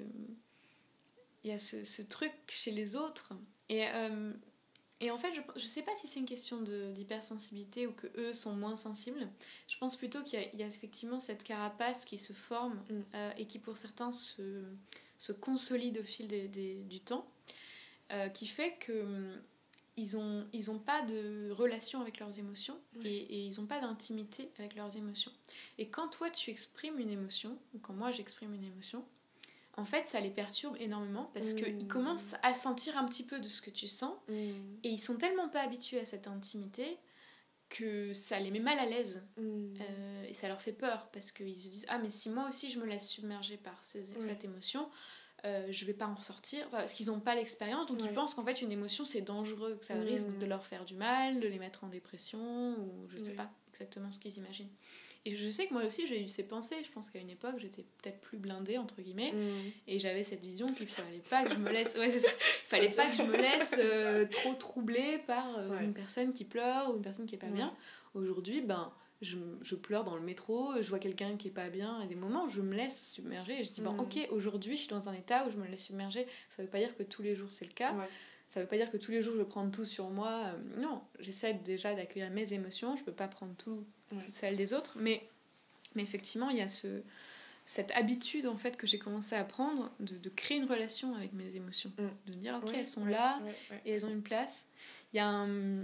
il y a ce, ce truc chez les autres. Et, euh, et en fait je, je sais pas si c'est une question de, d'hypersensibilité ou que eux sont moins sensibles. Je pense plutôt qu'il y a, il y a effectivement cette carapace qui se forme Mm. euh, et qui pour certains se, se consolide au fil des, des, du temps, euh, qui fait que hum, ils ont, ils ont pas de relation avec leurs émotions Ouais. et, et ils ont pas d'intimité avec leurs émotions. Et quand toi tu exprimes une émotion, ou quand moi j'exprime une émotion, en fait ça les perturbe énormément parce Mm. qu'ils commencent à sentir un petit peu de ce que tu sens Mm. et ils sont tellement pas habitués à cette intimité que ça les met mal à l'aise. Mm. Euh, et ça leur fait peur parce qu'ils se disent ah mais si moi aussi je me laisse submerger par ce, Ouais. cette émotion euh, je vais pas en ressortir enfin, parce qu'ils n'ont pas l'expérience donc Ouais. ils pensent qu'en fait une émotion c'est dangereux que ça Mm. risque de leur faire du mal de les mettre en dépression ou je sais Ouais. pas exactement ce qu'ils imaginent. Et je sais que moi aussi j'ai eu ces pensées, je pense qu'à une époque j'étais peut-être plus blindée entre guillemets Mm. et j'avais cette vision qu'il fallait pas que je me laisse ouais c'est ça fallait pas que je me laisse euh, trop troubler par euh, Ouais. une personne qui pleure ou une personne qui est pas Ouais. bien. Aujourd'hui ben je, je pleure dans le métro, je vois quelqu'un qui est pas bien, et des moments où je me laisse submerger et je dis bon Mm. ok aujourd'hui je suis dans un état où je me laisse submerger, ça veut pas dire que tous les jours c'est le cas, Ouais. ça veut pas dire que tous les jours je vais prendre tout sur moi, euh, non, j'essaie déjà d'accueillir mes émotions, je peux pas prendre tout, Ouais. toutes celles des autres, mais, mais effectivement il y a ce, cette habitude en fait que j'ai commencé à prendre de, de créer une relation avec mes émotions, Mm. de me dire ok Ouais. elles sont Ouais. là Ouais. Ouais. et elles ont une place. Il y a un,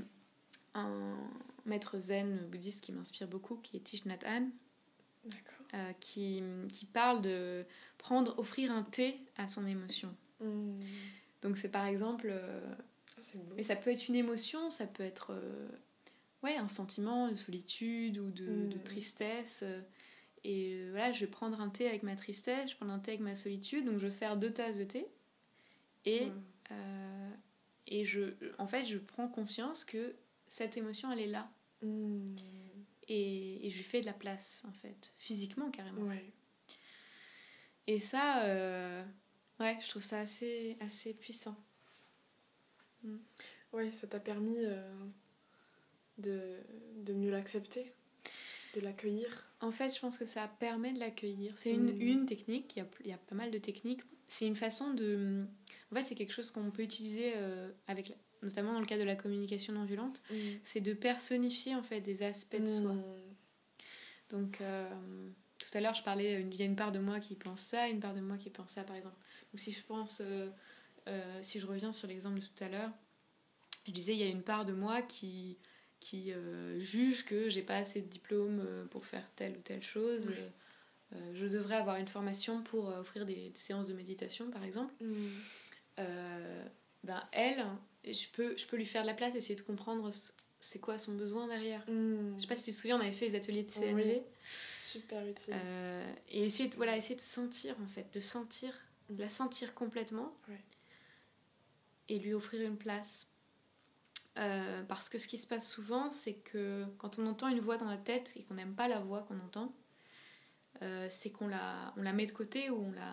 un maître zen bouddhiste qui m'inspire beaucoup qui est Thich Nhat Hanh, D'accord. euh, qui, qui parle de prendre, offrir un thé à son émotion. Mm. Donc c'est par exemple euh, Ah, c'est beau. mais ça peut être une émotion, ça peut être euh, ouais, un sentiment de solitude ou de, Mm. de tristesse. euh, Et euh, voilà, je vais prendre un thé avec ma tristesse, je prends un thé avec ma solitude, donc je sers deux tasses de thé. Et, Ouais. euh, et je, en fait, je prends conscience que cette émotion, elle est là. Mm. Et, et je lui fais de la place, en fait, physiquement carrément. Ouais. Et ça, euh, ouais, je trouve ça assez, assez puissant. Ouais, ça t'a permis euh, de, de mieux l'accepter, de l'accueillir. En fait, je pense que ça permet de l'accueillir. C'est une, Mm. une technique, il y, a, il y a pas mal de techniques. C'est une façon de... En fait, c'est quelque chose qu'on peut utiliser, euh, avec, la- notamment dans le cadre de la communication non violente. Mm. C'est de personnifier en fait, des aspects de soi. Mm. Donc, euh, tout à l'heure, je parlais, il y a une part de moi qui pense ça, une part de moi qui pense ça, par exemple. Donc, si je pense... euh, euh, si je reviens sur l'exemple de tout à l'heure, je disais, il y a une part de moi qui... qui euh, juge que j'ai pas assez de diplôme euh, pour faire telle ou telle chose. Oui. Euh, je devrais avoir une formation pour euh, offrir des, des séances de méditation, par exemple. Mm. Euh, ben elle, je peux, je peux lui faire de la place, essayer de comprendre ce- c'est quoi son besoin derrière. Mm. Je sais pas si tu te souviens, on avait fait les ateliers de C N V. Oui. Super utile. Euh, et essayer de, voilà, essayer de sentir, en fait, de sentir, de la sentir complètement. Ouais. Et lui offrir une place. Euh, parce que ce qui se passe souvent, c'est que quand on entend une voix dans la tête et qu'on n'aime pas la voix qu'on entend, euh, c'est qu'on la, on la met de côté ou on la,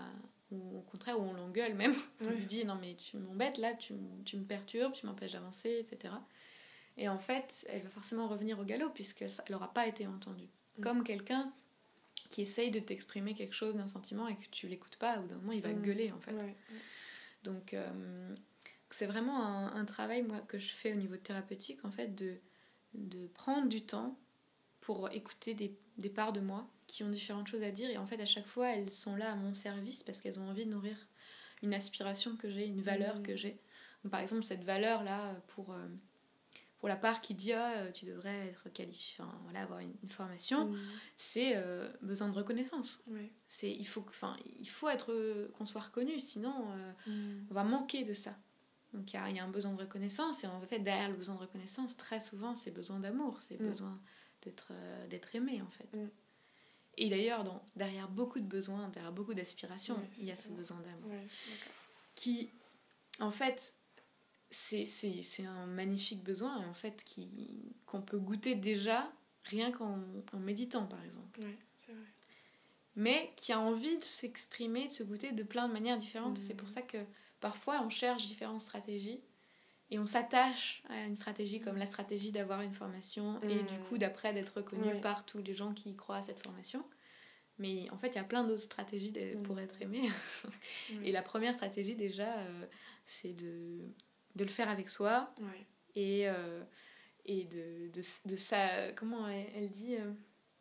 ou au contraire où on l'engueule même, on Ouais. lui dit non mais tu m'embêtes là, tu, tu me perturbes, tu m'empêches d'avancer, et cetera. Et en fait, elle va forcément revenir au galop puisqu'elle n'aura pas été entendue. Mm. Comme quelqu'un qui essaye de t'exprimer quelque chose d'un sentiment et que tu l'écoutes pas, au bout d'un moment il va mm. gueuler en fait. Ouais. Donc euh, c'est vraiment un, un travail moi, que je fais au niveau thérapeutique en fait, de, de prendre du temps pour écouter des, des parts de moi qui ont différentes choses à dire, et en fait à chaque fois elles sont là à mon service parce qu'elles ont envie de nourrir une aspiration que j'ai, une valeur mmh. que j'ai. Donc, par exemple cette valeur là pour, euh, pour la part qui dit ah, tu devrais être qualifié, enfin, voilà, avoir une, une formation, mmh. c'est euh, besoin de reconnaissance. Ouais. C'est, il, faut, il faut être, qu'on soit reconnu, sinon euh, mmh. on va manquer de ça. Donc il y, y a un besoin de reconnaissance, et en fait derrière le besoin de reconnaissance très souvent c'est besoin d'amour, c'est mmh. besoin d'être, euh, d'être aimé en fait. Mmh. Et d'ailleurs, dans, derrière beaucoup de besoins, derrière beaucoup d'aspirations, ouais, il y a ce besoin d'amour. Ouais, qui, en fait, c'est, c'est, c'est un magnifique besoin, en fait, qui, qu'on peut goûter déjà rien qu'en en méditant, par exemple. Ouais, c'est vrai. Mais qui a envie de s'exprimer, de se goûter de plein de manières différentes. Mmh. C'est pour ça que parfois, on cherche différentes stratégies et on s'attache à une stratégie comme la stratégie d'avoir une formation mmh. et du coup d'après d'être reconnu ouais. par tous les gens qui croient à cette formation. Mais en fait il y a plein d'autres stratégies de, mmh. pour être aimé. mmh. Et la première stratégie déjà euh, c'est de, de le faire avec soi ouais. et, euh, et de, de, de ça, comment elle, elle dit euh,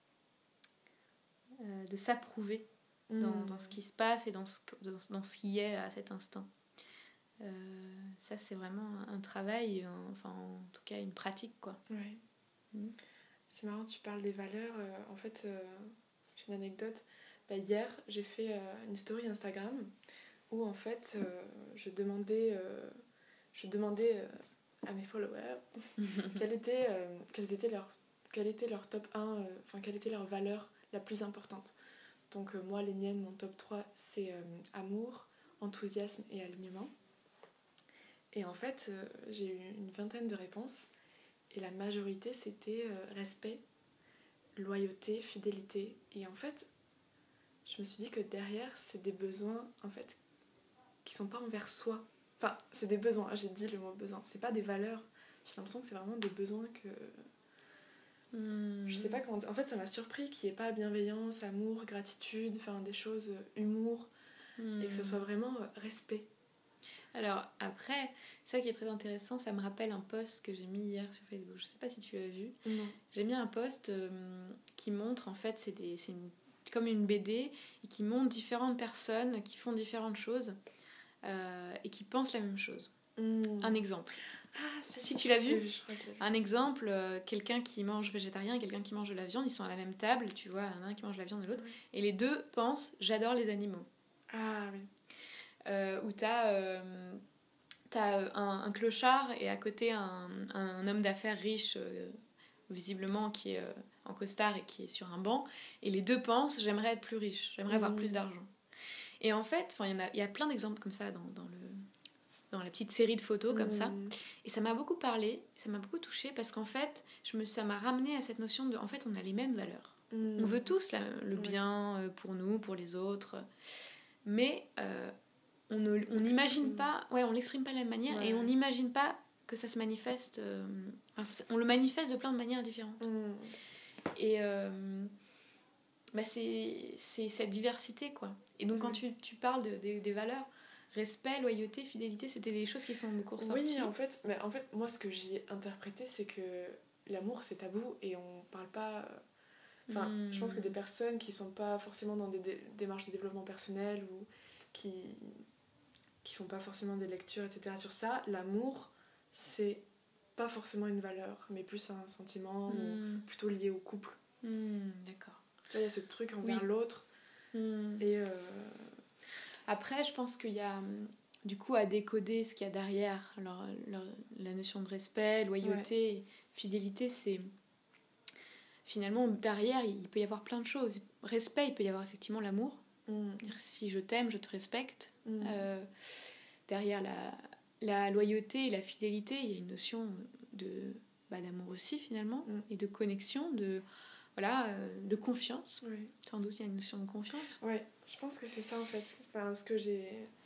euh, de s'approuver mmh. dans, dans ce qui se passe et dans ce, dans, dans ce qui est à cet instant. Euh, ça c'est vraiment un travail, un, enfin en tout cas une pratique quoi. Ouais. Mmh. C'est marrant, tu parles des valeurs. Euh, en fait, euh, j'ai une anecdote. Bah, hier, j'ai fait euh, une story Instagram où en fait, euh, je demandais, euh, je demandais euh, à mes followers quelle était, euh, quelles étaient leurs, quel était leur top un, enfin euh, quelle était leur valeur la plus importante. Donc euh, moi, les miennes, mon top trois, c'est euh, amour, enthousiasme et alignement. Et en fait, euh, j'ai eu une vingtaine de réponses et la majorité c'était euh, respect, loyauté, fidélité. Et en fait, je me suis dit que derrière, c'est des besoins en fait qui sont pas envers soi. Enfin, c'est des besoins, j'ai dit le mot besoin, c'est pas des valeurs. J'ai l'impression que c'est vraiment des besoins que... Mmh. Je sais pas comment... En fait, ça m'a surpris qu'il n'y ait pas bienveillance, amour, gratitude, enfin des choses, humour, mmh. et que ça soit vraiment euh, respect. Alors après, ça qui est très intéressant, ça me rappelle un post que j'ai mis hier sur Facebook. Je sais pas si tu l'as vu. Non. J'ai mis un post euh, qui montre, en fait, c'est, des, c'est une, comme une B D, et qui montre différentes personnes qui font différentes choses euh, et qui pensent la même chose. Mmh. Un exemple. Ah, c'est si ça, tu l'as vu, je crois que je l'ai vu. Un exemple, euh, quelqu'un qui mange végétarien et quelqu'un qui mange de la viande, ils sont à la même table, tu vois, un qui mange de la viande et l'autre, mmh. et les deux pensent « j'adore les animaux ». Ah oui. Euh, où t'as, euh, t'as un, un clochard et à côté un, un homme d'affaires riche, euh, visiblement qui est euh, en costard et qui est sur un banc, et les deux pensent j'aimerais être plus riche, j'aimerais mmh. avoir plus d'argent. Et en fait, il y en a, y a plein d'exemples comme ça dans, dans, le, dans la petite série de photos comme mmh. ça, et ça m'a beaucoup parlé, ça m'a beaucoup touchée parce qu'en fait, je me, ça m'a ramené à cette notion de en fait on a les mêmes valeurs. Mmh. On veut tous la, le bien ouais. pour nous, pour les autres, mais euh, on n'imagine pas, ouais, on l'exprime pas de la même manière ouais. et on n'imagine pas que ça se manifeste, euh, enfin, ça, on le manifeste de plein de manières différentes. Mmh. Et euh, bah c'est, c'est cette diversité, quoi. Et donc, mmh. quand tu, tu parles de, de, des valeurs, respect, loyauté, fidélité, c'était des choses qui sont beaucoup ressorties. Oui, en fait, mais en fait, moi, ce que j'ai interprété, c'est que l'amour, c'est tabou et on parle pas. Enfin, mmh. je pense que des personnes qui sont pas forcément dans des dé- démarches de développement personnel ou qui. qui font pas forcément des lectures, et cetera sur ça, l'amour, c'est pas forcément une valeur, mais plus un sentiment, mmh. ou plutôt lié au couple. Mmh, d'accord. Il y a ce truc envers oui. l'autre. Mmh. Et euh... Après, je pense qu'il y a, du coup, à décoder ce qu'il y a derrière. Alors, leur, la notion de respect, loyauté, ouais. fidélité, c'est... Finalement, derrière, il peut y avoir plein de choses. Respect, il peut y avoir effectivement l'amour. Mmh. Si je t'aime, je te respecte. Mmh. Euh, derrière la, la loyauté et la fidélité, il y a une notion de, bah, d'amour aussi finalement, mmh. et de connexion. De, voilà, euh, de confiance. Oui. Sans doute, il y a une notion de confiance. Ouais, je pense que c'est ça en fait. Enfin, ce que j'ai...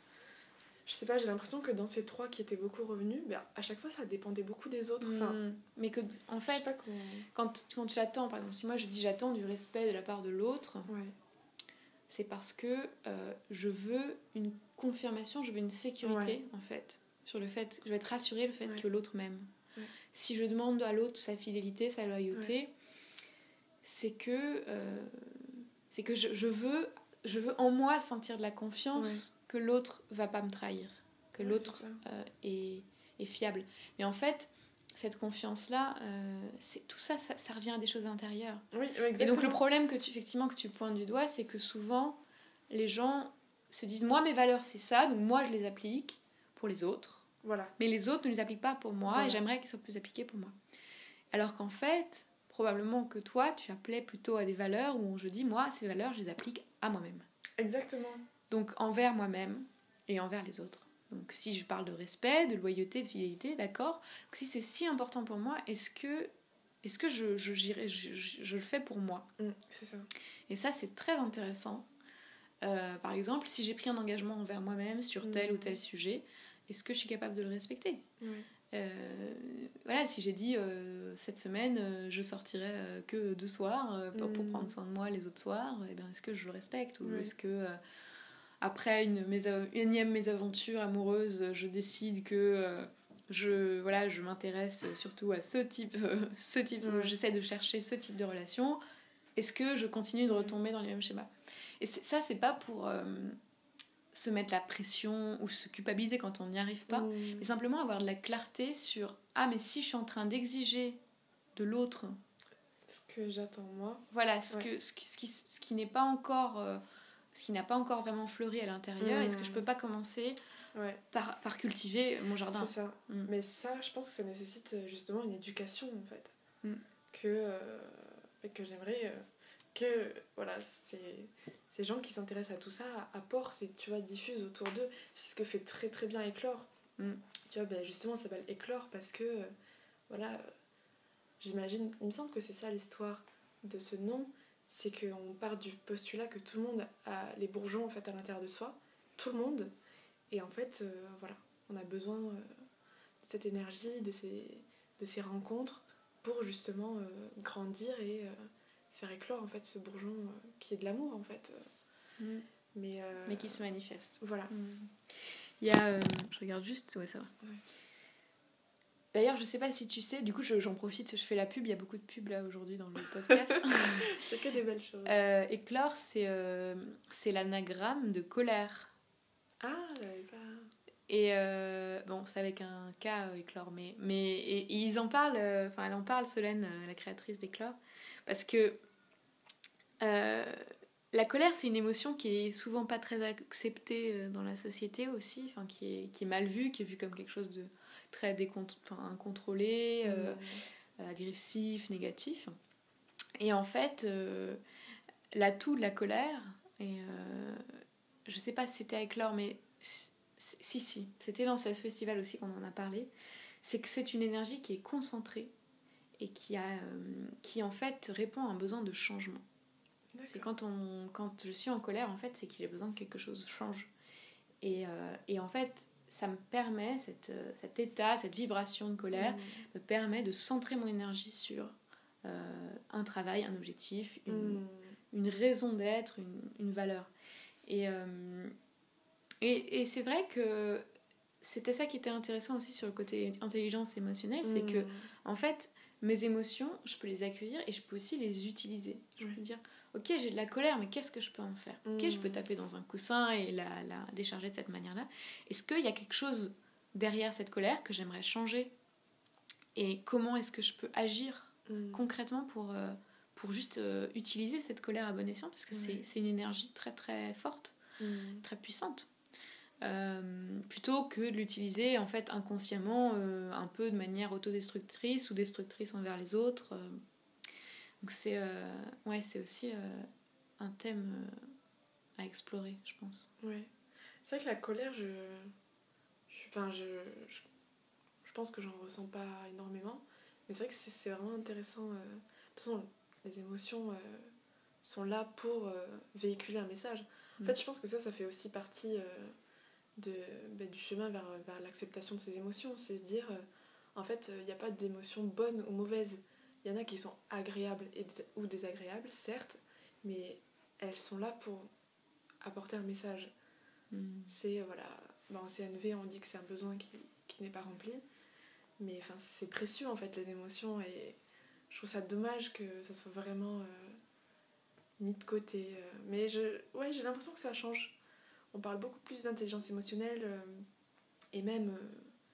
Je sais pas, j'ai l'impression que dans ces trois qui étaient beaucoup revenus, ben, à chaque fois ça dépendait beaucoup des autres. Enfin, Mmh. Mais que, en je sais fait, pas comment... quand, quand tu attends, par exemple, si moi je dis j'attends du respect de la part de l'autre, Ouais. c'est parce que euh, je veux une confirmation, je veux une sécurité, Ouais. en fait, sur le fait, je vais être rassurée le fait Ouais. que l'autre m'aime. Ouais. Si je demande à l'autre sa fidélité, sa loyauté, ouais. c'est que, euh, c'est que je, je, veux, je veux en moi sentir de la confiance ouais. que l'autre va pas me trahir, que ouais, l'autre est, euh, est, est fiable. Mais en fait, cette confiance-là, euh, c'est, tout ça, ça, ça revient à des choses intérieures. Oui, exactement. Et donc le problème que tu, effectivement, que tu pointes du doigt, c'est que souvent, les gens se disent « Moi, mes valeurs, c'est ça, donc moi, je les applique pour les autres. Voilà. Mais les autres ne les appliquent pas pour moi, voilà. Et j'aimerais qu'ils soient plus appliqués pour moi. » Alors qu'en fait, probablement que toi, tu appelais plutôt à des valeurs où je dis « Moi, ces valeurs, je les applique à moi-même. » Exactement. Donc envers moi-même et envers les autres. Donc si je parle de respect, de loyauté, de fidélité, d'accord. Donc si c'est si important pour moi, est-ce que, est-ce que je, je, je, je, je le fais pour moi ? mmh, C'est ça. Et ça, c'est très intéressant. Euh, par exemple, si j'ai pris un engagement envers moi-même sur tel mmh. ou tel sujet, est-ce que je suis capable de le respecter ? mmh. euh, Voilà, si j'ai dit euh, cette semaine, euh, je sortirai euh, que deux soirs euh, pour, mmh. pour prendre soin de moi les autres soirs, eh bien, est-ce que je le respecte ? Ou mmh. est-ce que... Euh, après une, mésa- une énième mésaventure amoureuse, je décide que euh, je, voilà, je m'intéresse surtout à ce type, euh, ce type mmh. j'essaie de chercher ce type de relation. Est-ce que je continue de retomber dans les mêmes schémas ? Et c'est, ça, c'est pas pour euh, se mettre la pression ou se culpabiliser quand on n'y arrive pas, mmh. mais simplement avoir de la clarté sur « Ah, mais si je suis en train d'exiger de l'autre... » Ce que j'attends moi. Voilà, ce, ouais. que, ce, ce, qui, ce qui n'est pas encore... Euh, ce qui n'a pas encore vraiment fleuri à l'intérieur, mmh. est-ce que je peux pas commencer ouais. par, par cultiver mon jardin ? C'est ça. Mmh. Mais ça, je pense que ça nécessite justement une éducation, en fait. Mmh. Que, euh, que j'aimerais euh, que voilà, ces, ces gens qui s'intéressent à tout ça apportent et tu vois, diffusent autour d'eux. C'est ce que fait très très bien Éclore. Mmh. Tu vois, ben, justement, ça s'appelle Éclore parce que, euh, voilà, euh, j'imagine, il me semble que c'est ça l'histoire de ce nom. C'est qu'on part du postulat que tout le monde a les bourgeons en fait à l'intérieur de soi, tout le monde, et en fait euh, voilà, on a besoin euh, de cette énergie, de ces, de ces rencontres pour justement euh, grandir et euh, faire éclore en fait ce bourgeon euh, qui est de l'amour en fait, mmh. mais euh, mais qui se manifeste. Voilà. Mmh. Il y a, euh, je regarde juste, ouais ça va. Ouais. D'ailleurs, je sais pas si tu sais, du coup je, j'en profite, je fais la pub, il y a beaucoup de pubs là aujourd'hui dans le podcast. C'est que des belles choses. Euh, Éclore, c'est, euh, c'est l'anagramme de colère. Ah, j'avais pas... Et euh, bon, c'est avec un K, euh, Éclore, mais, mais et, et ils en parlent, enfin euh, elle en parle, Solène, euh, la créatrice d'Éclore, parce que euh, la colère, c'est une émotion qui est souvent pas très acceptée dans la société aussi, enfin qui est, qui est mal vue, qui est vue comme quelque chose de très décont- incontrôlé, euh, mmh. agressif, négatif. Et en fait, euh, l'atout de la colère, et euh, je sais pas si c'était à Éclore, mais si, si, c'était dans ce festival aussi qu'on en a parlé, c'est que c'est une énergie qui est concentrée et qui, a, euh, qui en fait répond à un besoin de changement. D'accord. C'est quand, on, quand je suis en colère, en fait, c'est que j'ai besoin que quelque chose change. Et, euh, et en fait, ça me permet, cette, cet état, cette vibration de colère, mmh. me permet de centrer mon énergie sur euh, un travail, un objectif, une, mmh. une raison d'être, une, une valeur. Et, euh, et, et c'est vrai que c'était ça qui était intéressant aussi sur le côté intelligence émotionnelle, mmh. c'est que, en fait, mes émotions, je peux les accueillir et je peux aussi les utiliser. Je peux dire, ok, j'ai de la colère, mais qu'est-ce que je peux en faire ? Ok, mmh. je peux taper dans un coussin et la, la décharger de cette manière-là. Est-ce qu'il y a quelque chose derrière cette colère que j'aimerais changer ? Et comment est-ce que je peux agir mmh. concrètement pour, euh, pour juste euh, utiliser cette colère à bon escient ? Parce que mmh. c'est, c'est une énergie très très forte, mmh. très puissante. Euh, plutôt que de l'utiliser en fait inconsciemment, euh, un peu de manière autodestructrice ou destructrice envers les autres. Euh. Donc c'est, euh, ouais, c'est aussi euh, un thème euh, à explorer, je pense. Ouais. C'est vrai que la colère, je, je, enfin, je, je, je pense que j'en ressens pas énormément, mais c'est vrai que c'est, c'est vraiment intéressant. Euh, de toute façon, les émotions euh, sont là pour euh, véhiculer un message. En Mm. fait, je pense que ça, ça fait aussi partie euh, de, bah, du chemin vers, vers l'acceptation de ses émotions. C'est se dire, euh, en fait, il n'y a pas d'émotions bonnes ou mauvaises. Il y en a qui sont agréables et, ou désagréables, certes, mais elles sont là pour apporter un message. Mm. C'est, voilà, bah, en C N V, on dit que c'est un besoin qui, qui n'est pas rempli, mais enfin, c'est précieux, en fait, les émotions, et je trouve ça dommage que ça soit vraiment euh, mis de côté. Euh, mais je, ouais, j'ai l'impression que ça change. On parle beaucoup plus d'intelligence émotionnelle, euh, et même, euh,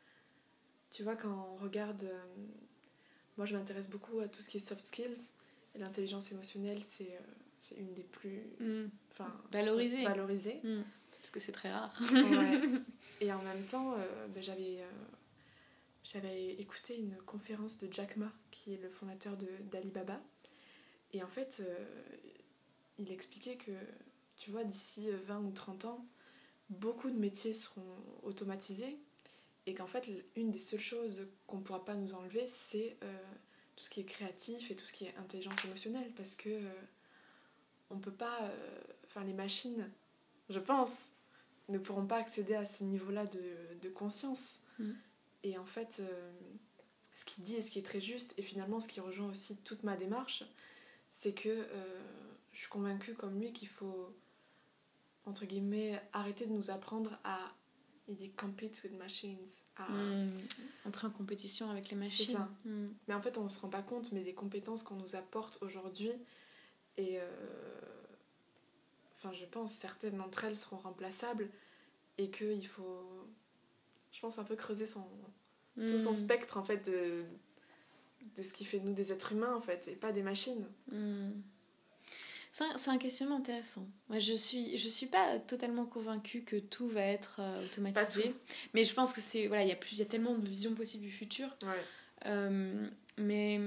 tu vois, quand on regarde... Euh, moi, je m'intéresse beaucoup à tout ce qui est soft skills, et l'intelligence émotionnelle, c'est, euh, c'est une des plus... Mm. Valorisées. Valorisées. Mm. Parce que c'est très rare. Ouais. Et en même temps, euh, ben, j'avais, euh, j'avais écouté une conférence de Jack Ma, qui est le fondateur de, d'Alibaba. Et en fait, euh, il expliquait que, tu vois, d'ici vingt ou trente ans, beaucoup de métiers seront automatisés. Et qu'en fait, une des seules choses qu'on ne pourra pas nous enlever, c'est euh, tout ce qui est créatif et tout ce qui est intelligence émotionnelle. Parce que euh, on peut pas... Euh, enfin, les machines, je pense, ne pourront pas accéder à ce niveau-là de, de conscience. Mm. Et en fait, euh, ce qu'il dit et ce qui est très juste, et finalement ce qui rejoint aussi toute ma démarche, c'est que euh, je suis convaincue comme lui qu'il faut, entre guillemets, arrêter de nous apprendre à, il dit, compete with machines. À... Mm. Entrer en compétition avec les machines. C'est ça. Mm. Mais en fait, on ne se rend pas compte, mais les compétences qu'on nous apporte aujourd'hui, et... Euh, enfin, je pense certaines d'entre elles seront remplaçables, et qu'il faut, je pense, un peu creuser son, mmh. tout son spectre, en fait, de, de ce qui fait de nous des êtres humains, en fait, et pas des machines. Mmh. C'est un, c'est un questionnement intéressant. Moi, je suis, je suis pas totalement convaincue que tout va être euh, automatisé, mais je pense que c'est, voilà, il y a plus, il y a tellement de visions possibles du futur. Ouais. Euh, mais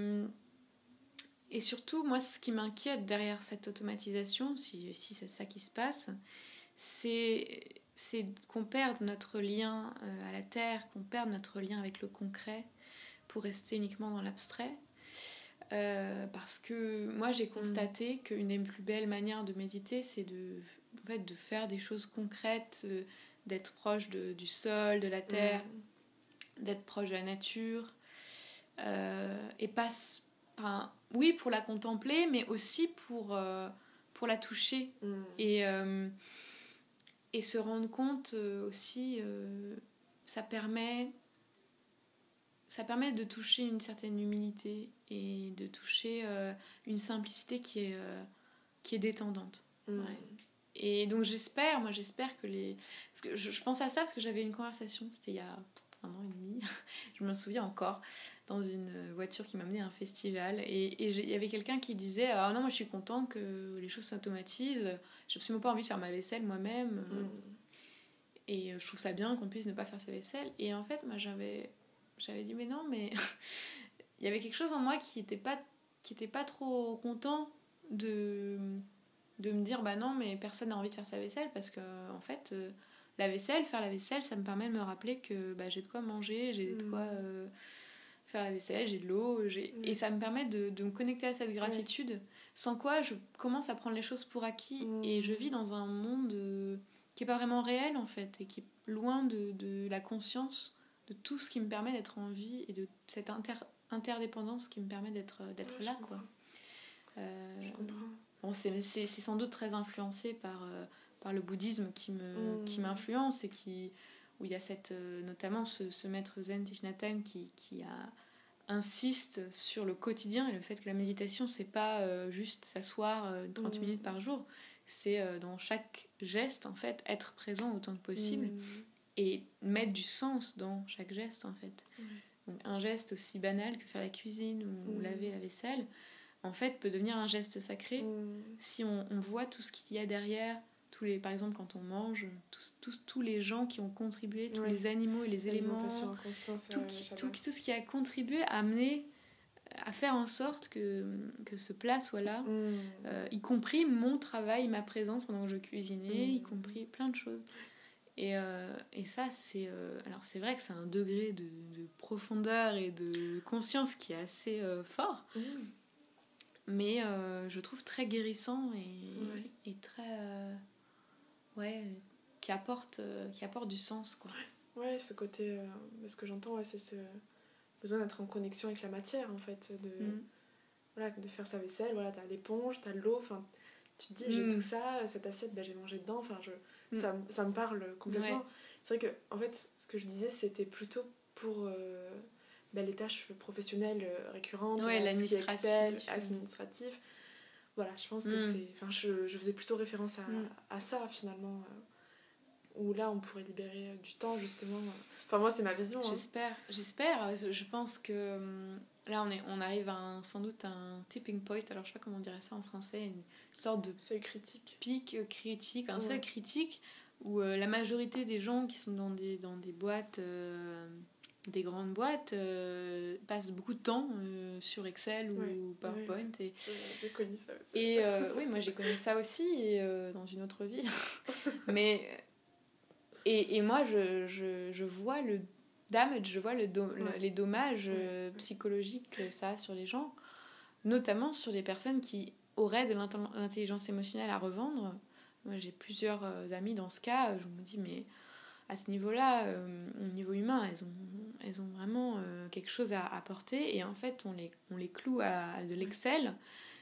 et surtout, moi, ce qui m'inquiète derrière cette automatisation, si, si c'est ça qui se passe, c'est c'est qu'on perde notre lien à la terre, qu'on perde notre lien avec le concret pour rester uniquement dans l'abstrait. Euh, parce que moi, j'ai constaté mmh. qu'une des plus belles manières de méditer, c'est de, en fait, de faire des choses concrètes, d'être proche de, du sol, de la terre, mmh. d'être proche de la nature. Euh, et pas... Enfin, oui, pour la contempler, mais aussi pour, euh, pour la toucher. Mmh. Et... Euh, Et se rendre compte euh, aussi, euh, ça permet, ça permet de toucher une certaine humilité et de toucher euh, une simplicité qui est, euh, qui est détendante. Mmh. Ouais. Et donc j'espère, moi j'espère que les... Parce que je, je pense à ça parce que j'avais une conversation, c'était il y a un an et demi, je me souviens encore, dans une voiture qui m'a amené à un festival. Et il y avait quelqu'un qui disait « Ah non, moi je suis content que les choses s'automatisent, j'ai absolument pas envie de faire ma vaisselle moi-même. Mmh. » Et je trouve ça bien qu'on puisse ne pas faire sa vaisselle. Et en fait, moi j'avais, j'avais dit « Mais non, mais... » Il y avait quelque chose en moi qui était pas, qui était pas trop content de, de me dire « Bah non, mais personne n'a envie de faire sa vaisselle. » Parce que, en fait... Euh, la vaisselle, faire la vaisselle, ça me permet de me rappeler que bah, j'ai de quoi manger, j'ai de quoi euh, faire la vaisselle, j'ai de l'eau, j'ai... Mmh. Et ça me permet de, de me connecter à cette gratitude, ouais. Sans quoi je commence à prendre les choses pour acquis, mmh. et je vis dans un monde euh, qui n'est pas vraiment réel en fait, et qui est loin de, de la conscience de tout ce qui me permet d'être en vie et de cette inter- interdépendance qui me permet d'être, d'être ouais, là. Quoi. Euh, je comprends. Bon, c'est, c'est, c'est sans doute très influencé par... Euh, par le bouddhisme qui, me, mmh. qui m'influence et qui, où il y a cette, euh, notamment ce, ce maître zen Thich Nhat Hanh qui, qui a, insiste sur le quotidien et le fait que la méditation c'est pas euh, juste s'asseoir euh, trente mmh. minutes par jour, c'est euh, dans chaque geste en fait être présent autant que possible mmh. et mettre du sens dans chaque geste en fait. Mmh. Donc, un geste aussi banal que faire la cuisine ou, mmh. ou laver la vaisselle en fait peut devenir un geste sacré mmh. si on, on voit tout ce qu'il y a derrière. Tous les, par exemple, quand on mange, tous, tous, tous les gens qui ont contribué, tous oui. les animaux et les éléments, tout, euh, qui, tout, tout ce qui a contribué à amener, à faire en sorte que, que ce plat soit là, mmh. euh, y compris mon travail, ma présence pendant que je cuisinais, mmh. y compris plein de choses. Et, euh, et ça, c'est... Euh, alors, c'est vrai que c'est un degré de, de profondeur et de conscience qui est assez euh, fort. Mmh. mais euh, je trouve très guérissant et, Ouais. et très... Euh, ouais, qui apporte, euh, qui apporte du sens, quoi. Ouais, ce côté... Euh, ce que j'entends, ouais, c'est ce besoin d'être en connexion avec la matière, en fait, de, Mm. voilà, de faire sa vaisselle, voilà, t'as l'éponge, t'as l'eau, enfin, tu te dis, Mm. j'ai tout ça, cette assiette, ben, j'ai mangé dedans, enfin, je, Mm. ça, ça me parle complètement. Ouais. C'est vrai que, en fait, ce que je disais, c'était plutôt pour euh, ben, les tâches professionnelles euh, récurrentes, Ouais, euh, tout ce qui est l'administratif. Excel, administratif. Voilà, je pense que Mm. c'est... Enfin, je, je faisais plutôt référence à, Mm. à ça, finalement, euh, où là, on pourrait libérer euh, du temps, justement. Enfin, moi, c'est ma vision. Hein. J'espère, j'espère. Je pense que hum, là, on, est, on arrive à un, sans doute à un tipping point. Alors, je sais pas comment on dirait ça en français. Une sorte de seuil critique. pic critique, un Ouais. seuil critique où euh, la majorité des gens qui sont dans des, dans des boîtes, euh, des grandes boîtes, euh, passent beaucoup de temps euh, sur Excel ou Ouais. PowerPoint. Ouais, ouais. Et, J'ai connu ça aussi. et euh, oui, moi j'ai connu ça aussi et, euh, dans une autre vie. Mais et, et moi je, je, je vois le damage, je vois le do- Ouais. les dommages Ouais. euh, psychologiques que ça a sur les gens, notamment sur les personnes qui auraient de l'intel- l'intelligence émotionnelle à revendre. Moi j'ai plusieurs euh, amis dans ce cas, je me dis mais à ce niveau-là, euh, au niveau humain, elles ont, elles ont vraiment euh, quelque chose à apporter et en fait on les, on les cloue à, à de l'Excel,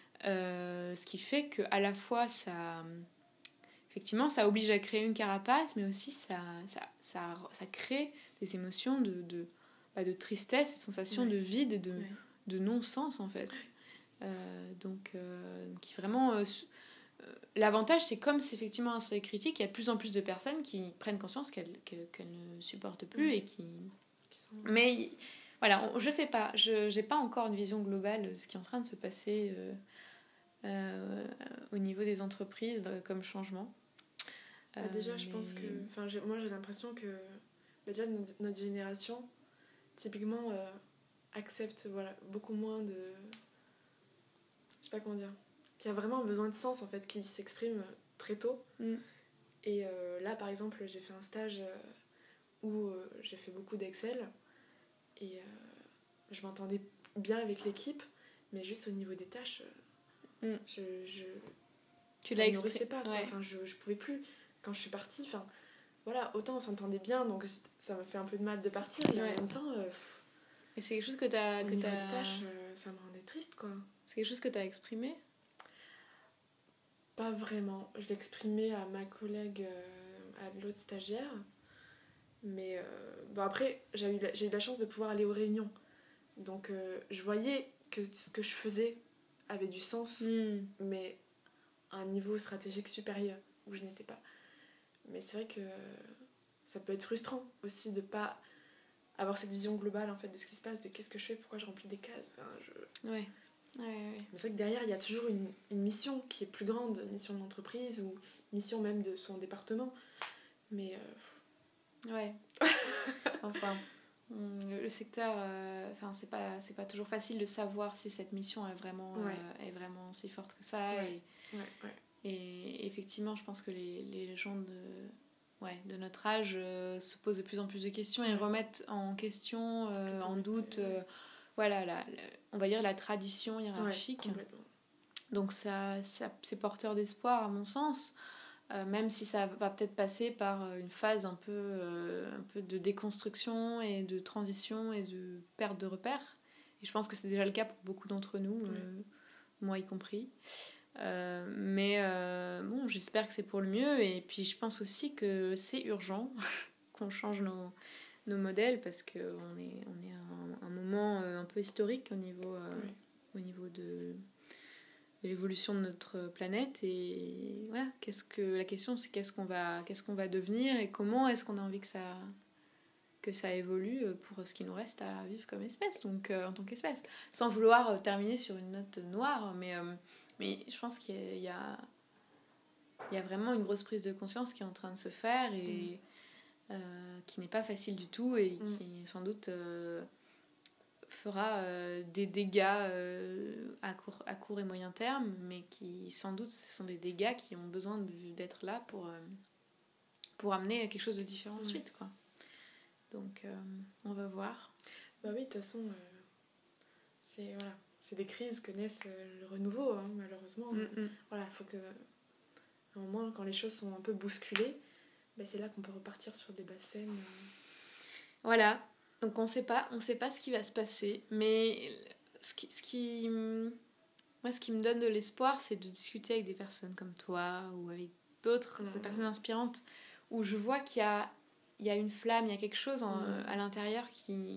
euh, ce qui fait qu'à la fois ça... Effectivement, ça oblige à créer une carapace, mais aussi ça, ça, ça, ça crée des émotions de, de, bah de tristesse, des sensations Ouais. de vide et de, Ouais. de non-sens en fait. Euh, donc, euh, qui vraiment... Euh, euh, l'avantage, c'est comme c'est effectivement un seuil critique, il y a de plus en plus de personnes qui prennent conscience qu'elles, que, qu'elles ne supportent plus Ouais. et qui... Qui sont... Mais voilà, on, je sais pas, je n'ai pas encore une vision globale de ce qui est en train de se passer euh, euh, au niveau des entreprises euh, comme changement. Bah, déjà, je mais... pense que... Enfin, j'ai, moi, j'ai l'impression que... Bah, déjà, notre, notre génération, typiquement, euh, accepte voilà, beaucoup moins de... Je sais pas comment dire. Qui a vraiment besoin de sens, en fait, qui s'exprime très tôt. Mm. Et euh, là, par exemple, j'ai fait un stage euh, où euh, j'ai fait beaucoup d'Excel. Et euh, je m'entendais bien avec l'équipe, mais juste au niveau des tâches, euh, Mm. je... je Tu ça l'as me nourrissait exprimé. pas, quoi. Ouais. Enfin, je, je pouvais plus. Quand je suis partie, enfin, voilà, autant on s'entendait bien, donc ça m'a fait un peu de mal de partir, et Ouais. en même temps, euh, pff, Et c'est quelque chose que tu as... au Que niveau t'as... des tâches, euh, ça me rendait triste, quoi. C'est quelque chose que tu as exprimé. Pas vraiment. Je l'exprimais à ma collègue, euh, à l'autre stagiaire, mais euh, bon, après, j'ai eu, la, j'ai eu la chance de pouvoir aller aux réunions. Donc, euh, je voyais que ce que je faisais avait du sens, Mm. mais à un niveau stratégique supérieur, où je n'étais pas. Mais c'est vrai que ça peut être frustrant aussi de pas avoir cette vision globale en fait de ce qui se passe, de qu'est-ce que je fais, pourquoi je remplis des cases. Enfin, je... Ouais. Ouais, ouais. Mais c'est vrai que derrière il y a toujours une, une mission qui est plus grande, une mission de l'entreprise ou mission même de son département. Mais euh... Ouais. Enfin, le secteur, euh, enfin, c'est pas, c'est pas toujours facile de savoir si cette mission est vraiment, ouais. euh, est vraiment si forte que ça. Ouais. Et, ouais, ouais. et effectivement, je pense que les, les gens de, ouais, de notre âge euh, se posent de plus en plus de questions et ouais. remettent en question, euh, en doute, euh, voilà, la, la, on va dire la tradition hiérarchique. Ouais, donc ça, ça, c'est porteur d'espoir à mon sens. Euh, même si ça va peut-être passer par une phase un peu, euh, un peu de déconstruction et de transition et de perte de repères. Et je pense que c'est déjà le cas pour beaucoup d'entre nous, euh, oui. Moi y compris. Euh, mais euh, bon, j'espère que c'est pour le mieux. Et puis je pense aussi que c'est urgent qu'on change nos, nos modèles parce qu'on est, on est à un, un moment un peu historique au niveau, euh, oui. au niveau de... l'évolution de notre planète et voilà, qu'est-ce que la question c'est qu'est-ce qu'on va qu'est-ce qu'on va devenir et comment est-ce qu'on a envie que ça que ça évolue pour ce qui nous reste à vivre comme espèce, donc euh, en tant qu'espèce, sans vouloir euh, terminer sur une note noire, mais euh, mais je pense qu'il y a il y a vraiment une grosse prise de conscience qui est en train de se faire et mmh. euh, qui n'est pas facile du tout et mmh. qui sans doute euh, fera euh, des dégâts euh, à, court, à court et moyen terme, mais qui sans doute ce sont des dégâts qui ont besoin de, d'être là pour, euh, pour amener quelque chose de différent ouais. ensuite, quoi. Donc euh, on va voir. Bah oui, de toute façon, euh, c'est voilà, c'est des crises que naissent le renouveau, hein, malheureusement. Mm-hmm. Voilà, il faut que, à un moment, quand les choses sont un peu bousculées, ben c'est là qu'on peut repartir sur des bases saines. Voilà, donc on sait pas, on sait pas ce qui va se passer, mais ce qui, ce qui, moi, ce qui me donne de l'espoir, c'est de discuter avec des personnes comme toi ou avec d'autres mmh. personnes inspirantes, où je vois qu'il y a, il y a une flamme, il y a quelque chose en, mmh. à l'intérieur qui,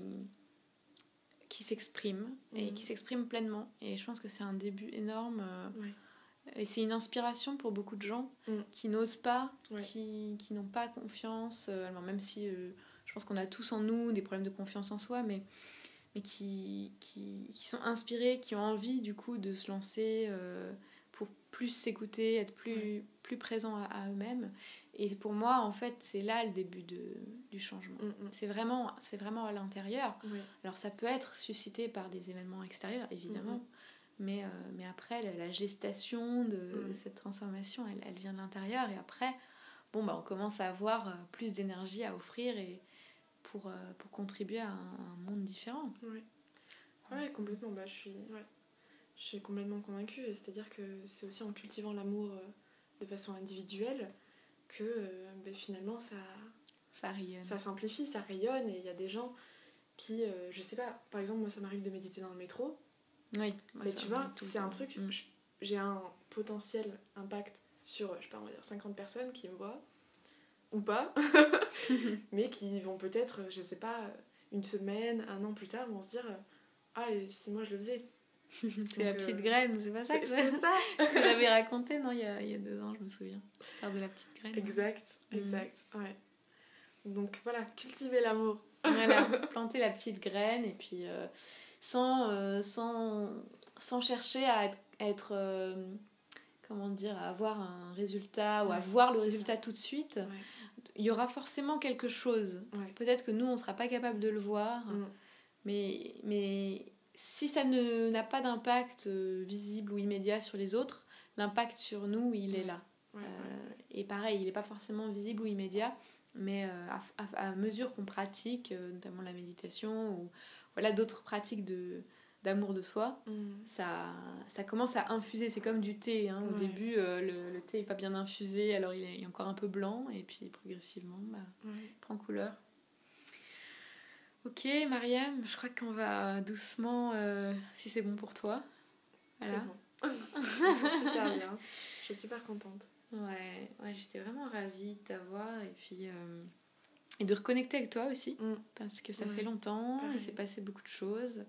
qui s'exprime, mmh. et qui s'exprime pleinement. Et je pense que c'est un début énorme. Euh, ouais. Et c'est une inspiration pour beaucoup de gens mmh. qui n'osent pas, ouais. qui, qui n'ont pas confiance, euh, alors même si euh, je pense qu'on a tous en nous des problèmes de confiance en soi, mais, mais qui, qui, qui sont inspirés, qui ont envie du coup de se lancer euh, pour plus s'écouter, être plus, ouais. plus présents à, à eux-mêmes. Et pour moi, en fait, c'est là le début de, du changement. Mmh. C'est, vraiment, c'est vraiment à l'intérieur. Ouais. Alors ça peut être suscité par des événements extérieurs, évidemment, mmh. Mais, euh, mais après, la, la gestation de, mmh. de cette transformation, elle, elle vient de l'intérieur. Et après, bon, bah, on commence à avoir euh, plus d'énergie à offrir et pour, euh, pour contribuer à un, un monde différent. Oui, ouais, complètement. Bah, je, suis, ouais. je suis complètement convaincue. C'est-à-dire que c'est aussi en cultivant l'amour euh, de façon individuelle que euh, bah, finalement, ça, ça rayonne. Ça simplifie, ça rayonne. Et il y a des gens qui, euh, je sais pas, par exemple, moi, ça m'arrive de méditer dans le métro. Oui, mais tu vois, c'est un truc, mmh. j'ai un potentiel impact sur, je sais pas, on va dire cinquante personnes qui me voient, ou pas, mais qui vont peut-être, je sais pas, une semaine, un an plus tard, vont se dire, ah, et si moi je le faisais. C'est Donc, la petite euh, graine, c'est pas ça que c'est ça. Tu l'avais raconté, non, il y, a, il y a deux ans, je me souviens. L'histoire de la petite graine. Exact, exact, mmh. ouais. Donc voilà, cultiver l'amour. Voilà, planter la petite graine, et puis... Euh, Sans, euh, sans, sans chercher à être, à être euh, comment dire, à avoir un résultat ou ouais, à voir le résultat ça. Tout de suite, ouais. Il y aura forcément quelque chose. Ouais. Peut-être que nous, on ne sera pas capable de le voir, mm. mais, mais si ça ne, n'a pas d'impact euh, visible ou immédiat sur les autres, l'impact sur nous, il ouais. est là. Ouais, euh, ouais. Et pareil, il n'est pas forcément visible ou immédiat, mais euh, à, à, à mesure qu'on pratique, euh, notamment la méditation ou voilà, d'autres pratiques de, d'amour de soi, mmh. ça, ça commence à infuser. C'est comme du thé. Hein. Au ouais. début, euh, le, le thé n'est pas bien infusé, alors il est, il est encore un peu blanc, et puis progressivement, bah, ouais. il prend couleur. Ok, Mariam, je crois qu'on va doucement, euh, si c'est bon pour toi. Voilà. C'est bon. C'est super bien. Je suis super contente. Ouais, ouais, j'étais vraiment ravie de t'avoir, et puis... Euh, Et de reconnecter avec toi aussi, mmh. parce que ça ouais. fait longtemps, Pareil. Il s'est passé beaucoup de choses.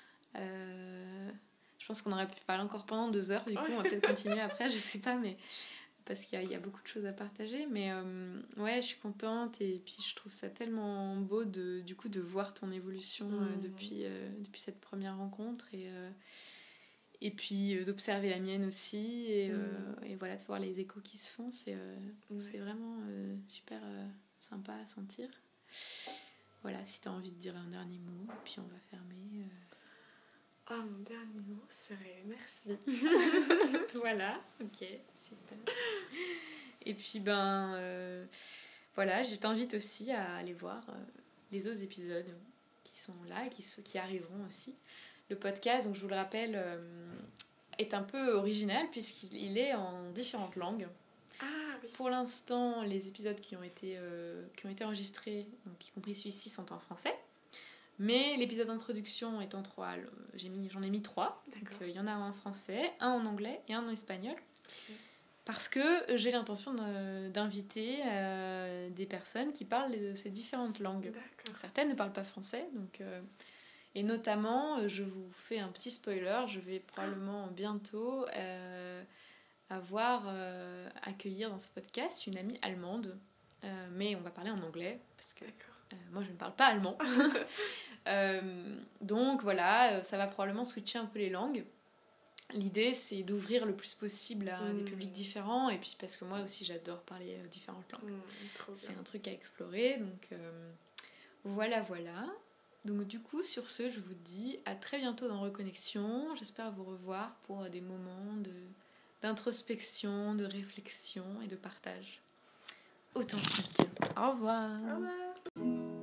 Euh, je pense qu'on aurait pu parler encore pendant deux heures, du coup, on va peut-être continuer après, je sais pas, mais parce qu'il y a, il y a beaucoup de choses à partager. Mais euh, ouais, je suis contente, et puis je trouve ça tellement beau de, du coup, de voir ton évolution mmh. euh, depuis, euh, depuis cette première rencontre, et, euh, et puis euh, d'observer la mienne aussi, et, mmh. euh, et voilà, de voir les échos qui se font, c'est, euh, mmh. c'est vraiment euh, super... Euh, sympa à sentir. Voilà, si tu as envie de dire un dernier mot, puis on va fermer. Euh... Ah, mon dernier mot serait merci. Voilà, ok, super. Et puis, ben, euh, voilà, je t'invite aussi à aller voir euh, les autres épisodes qui sont là et qui, qui arriveront aussi. Le podcast, donc je vous le rappelle, euh, est un peu original puisqu'il est en différentes langues. Ah, oui. Pour l'instant, les épisodes qui ont été, euh, qui ont été enregistrés, donc y compris celui-ci, sont en français. Mais l'épisode d'introduction est en trois. J'ai mis, j'en ai mis trois. Il euh, y en a un en français, un en anglais et un en espagnol. Okay. Parce que j'ai l'intention de, d'inviter euh, des personnes qui parlent de ces différentes langues. Donc, certaines ne parlent pas français. Donc, euh, et notamment, je vous fais un petit spoiler, je vais probablement bientôt... Euh, avoir euh, accueillir dans ce podcast une amie allemande, euh, mais on va parler en anglais parce que euh, moi je ne parle pas allemand. euh, donc voilà, ça va probablement switcher un peu les langues. L'idée c'est d'ouvrir le plus possible à mmh. des publics différents, et puis parce que moi aussi j'adore parler différentes langues. Mmh, c'est un truc à explorer, donc euh, voilà voilà. Donc du coup sur ce je vous dis à très bientôt dans Reconnexion. J'espère vous revoir pour des moments de d'introspection, de réflexion et de partage authentique. Au revoir. Au revoir.